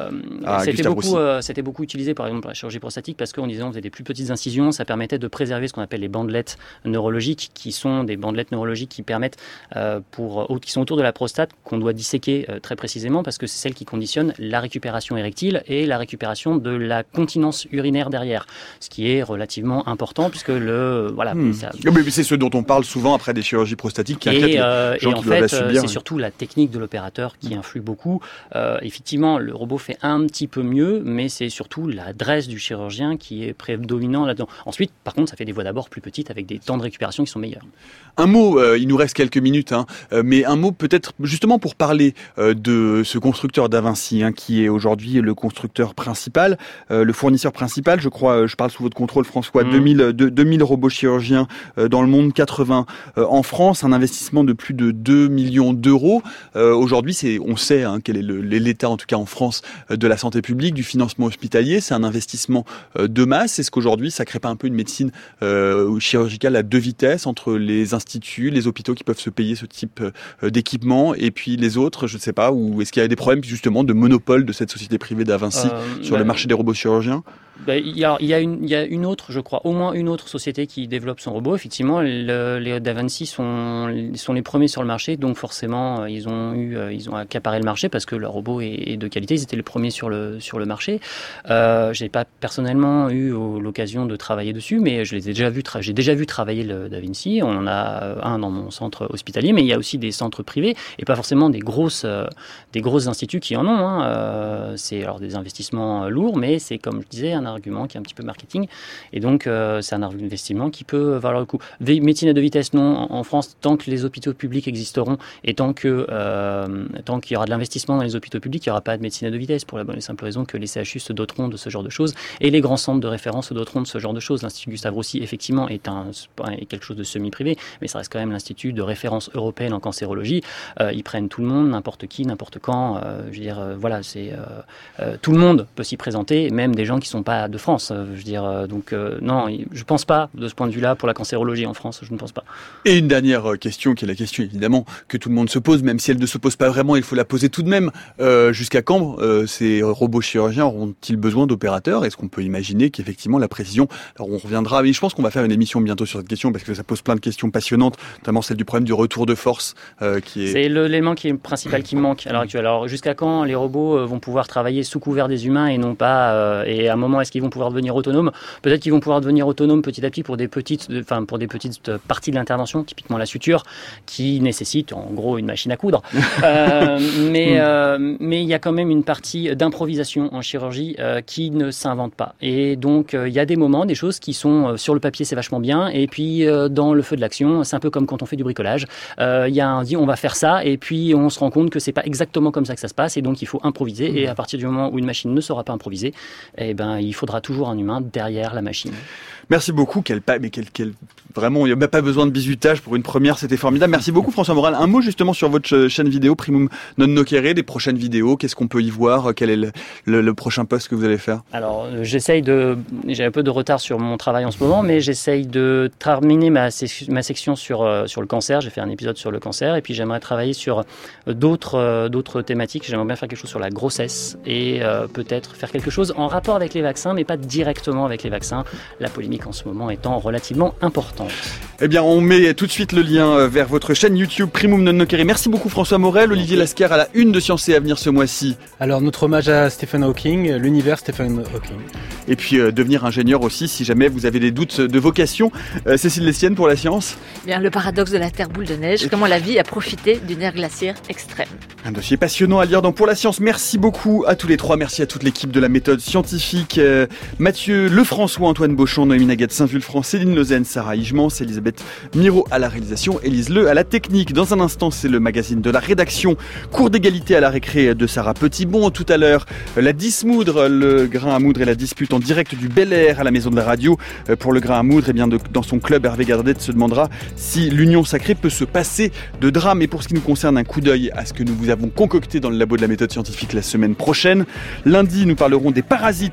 ah, c'était, beaucoup, euh, c'était beaucoup utilisé par exemple pour la chirurgie prostatique parce qu'on disait on faisait des plus petites incisions, ça permettait de préserver ce qu'on appelle les bandelettes neurologiques, qui sont des bandelettes neurologiques qui permettent, euh, pour, qui sont autour de la prostate, qu'on doit disséquer euh, très précisément parce que c'est celle qui conditionne la récupération érectile et la récupération de la continence urinaire derrière, ce qui est relativement important puisque le voilà. Hmm. Ça... Mais c'est ce dont on parle souvent après des chirurgies prostatiques qui inquiètent et, euh, les gens et qui en doivent fait, la subir. C'est surtout la technique de l'opérateur qui influe beaucoup. Euh, effectivement, le robot fait un petit peu mieux, mais c'est surtout l'adresse du chirurgien qui est prédominant là-dedans. Ensuite, par contre, ça fait des voies d'abord plus petites avec des temps de récupération qui sont meilleurs. Un mot, euh, il nous reste quelques minutes, hein, euh, mais un mot peut-être justement pour parler euh, de ce constructeur Davinci, hein, qui est aujourd'hui le constructeur principal, euh, le fournisseur principal. Je crois, je parle sous votre contrôle, François, mmh. deux mille, deux mille robots chirurgiens euh, dans le monde, quatre-vingts euh, en France, un investissement de plus de deux millions d'euros. Euh, aujourd'hui, c'est, on sait hein, quel est le, l'état, en tout cas en France, euh, de la santé publique, du financement hospitalier. C'est un investissement euh, de masse. Est-ce qu'aujourd'hui, ça crée pas un peu une médecine euh, chirurgicale à deux vitesses entre les instituts, les hôpitaux qui peuvent se payer ce type euh, d'équipement et puis les autres, je ne sais pas, ou est-ce qu'il y a des problèmes justement de monopole de cette société privée Davinci euh, sur bah, le marché des robots chirurgiens? Ben, il, y a, il, y a une, il y a une autre, je crois, au moins une autre société qui développe son robot. Effectivement, le, les Davinci sont, sont les premiers sur le marché, donc forcément, ils ont eu, ils ont accaparé le marché parce que leur robot est, est de qualité. Ils étaient les premiers sur le sur le marché. Euh, j'ai pas personnellement eu l'occasion de travailler dessus, mais je les ai déjà vus. Tra- j'ai déjà vu travailler le Davinci. On en a un dans mon centre hospitalier, mais il y a aussi des centres privés et pas forcément des grosses, euh, des grosses instituts qui en ont. Hein. Euh, c'est alors des investissements lourds, mais c'est comme je disais un argument qui est un petit peu marketing et donc euh, c'est un investissement qui peut valoir le coup. Médecine à deux vitesses, non. En France, tant que les hôpitaux publics existeront et tant que euh, tant qu'il y aura de l'investissement dans les hôpitaux publics, il n'y aura pas de médecine à deux vitesses pour la bonne et simple raison que les C H U se doteront de ce genre de choses et les grands centres de référence se doteront de ce genre de choses. L'Institut Gustave Roussy, effectivement, est, un, est quelque chose de semi-privé, mais ça reste quand même l'Institut de référence européenne en cancérologie. Euh, ils prennent tout le monde, n'importe qui, n'importe quand. Euh, je veux dire, euh, voilà, c'est euh, euh, tout le monde peut s'y présenter, même des gens qui ne sont pas de France, je veux dire. Donc euh, non, je pense pas de ce point de vue-là pour la cancérologie en France, je ne pense pas. Et une dernière question, qui est la question évidemment que tout le monde se pose, même si elle ne se pose pas vraiment, il faut la poser tout de même. Euh, jusqu'à quand euh, ces robots chirurgiens auront-ils besoin d'opérateurs? Est-ce qu'on peut imaginer qu'effectivement la précision, alors on reviendra, mais je pense qu'on va faire une émission bientôt sur cette question parce que ça pose plein de questions passionnantes, notamment celle du problème du retour de force euh, qui est... C'est le, l'élément qui est principal qui manque à l'heure actuelle. Alors jusqu'à quand les robots vont pouvoir travailler sous couvert des humains et non pas, euh, et à un moment est-ce qu'ils vont pouvoir devenir autonomes? Peut-être qu'ils vont pouvoir devenir autonomes petit à petit pour des petites, enfin pour des petites parties de l'intervention, typiquement la suture, qui nécessite en gros une machine à coudre. euh, mais euh, mais il y a quand même une partie d'improvisation en chirurgie euh, qui ne s'invente pas. Et donc euh, il y a des moments, des choses qui sont euh, sur le papier, c'est vachement bien, et puis euh, dans le feu de l'action, c'est un peu comme quand on fait du bricolage. Euh, il y a un dit on va faire ça, et puis on se rend compte que c'est pas exactement comme ça que ça se passe, et donc il faut improviser. Et à partir du moment où une machine ne saura pas improviser, eh ben il faudra toujours un humain derrière la machine. Merci beaucoup, quel pas, mais quel, quel, vraiment, il n'y a pas besoin de bizutage pour une première, c'était formidable. Merci beaucoup, François Morel. Un mot justement sur votre chaîne vidéo, Primum Non Nocere, des prochaines vidéos, qu'est-ce qu'on peut y voir? Quel est le, le, le prochain post que vous allez faire? Alors, euh, j'essaye de, j'ai un peu de retard sur mon travail en ce moment, mais j'essaye de terminer ma, ma section sur, euh, sur le cancer. J'ai fait un épisode sur le cancer, et puis j'aimerais travailler sur d'autres, euh, d'autres thématiques. J'aimerais bien faire quelque chose sur la grossesse, et euh, peut-être faire quelque chose en rapport avec les vaccins, mais pas directement avec les vaccins. La polémique en ce moment étant relativement importante. Eh bien, on met tout de suite le lien vers votre chaîne YouTube Primum Non Nocere. Merci beaucoup François Morel. Olivier Lasquer à la une de Science et Avenir ce mois-ci. Alors, notre hommage à Stephen Hawking, l'univers Stephen Hawking. Et puis, euh, devenir ingénieur aussi, si jamais vous avez des doutes de vocation. Euh, Cécile Lestienne pour la science. Bien, le paradoxe de la Terre boule de neige, comment la vie a profité d'une ère glaciaire extrême. Un dossier passionnant à lire dans Pour la Science. Merci beaucoup à tous les trois. Merci à toute l'équipe de la méthode scientifique. Euh, Mathieu Lefrançois, Antoine Beauchamp, Noémie Naguette-Saint-Vulfranc, Céline Lausanne, Sarah Higemans, Elisabeth Miro à la réalisation, Élise Le à la technique. Dans un instant, c'est le magazine de la rédaction. Cours d'égalité à la récré de Sarah Petitbon. Tout à l'heure, la Dismoudre, le grain à moudre et la dispute en direct du Bel Air à la Maison de la Radio. Pour le grain à moudre, eh bien de, dans son club, Hervé Gardette se demandera si l'union sacrée peut se passer de drame. Et pour ce qui nous concerne, un coup d'œil à ce que nous vous avons concocté dans le labo de la méthode scientifique la semaine prochaine. Lundi, nous parlerons des parasites en tout genre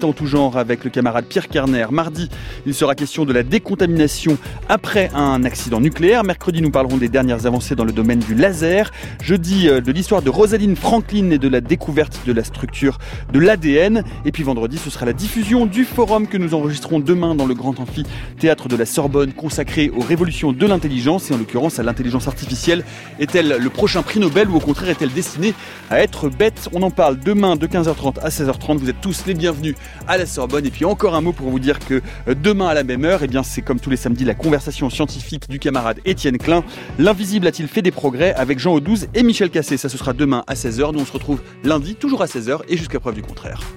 genre avec le camarade Pierre Kerner. Mardi, il sera question de la décontamination après un accident nucléaire. Mercredi, nous parlerons des dernières avancées dans le domaine du laser. Jeudi, de l'histoire de Rosalind Franklin et de la découverte de la structure de l'A D N. Et puis vendredi, ce sera la diffusion du forum que nous enregistrons demain dans le grand amphithéâtre de la Sorbonne, consacré aux révolutions de l'intelligence et en l'occurrence à l'intelligence artificielle. Est-elle le prochain prix Nobel ou au contraire est-elle destinée à être bête? On en parle demain de quinze heures trente à seize heures trente. Vous êtes tous les bienvenus à la Sorbonne. Et puis encore un mot pour vous dire que demain à la même heure, eh bien c'est comme tous les samedis la conversation scientifique du camarade Étienne Klein. L'invisible a-t-il fait des progrès avec Jean Audouze et Michel Cassé? Ça ce sera demain à seize heures. Nous on se retrouve lundi toujours à seize heures et jusqu'à preuve du contraire.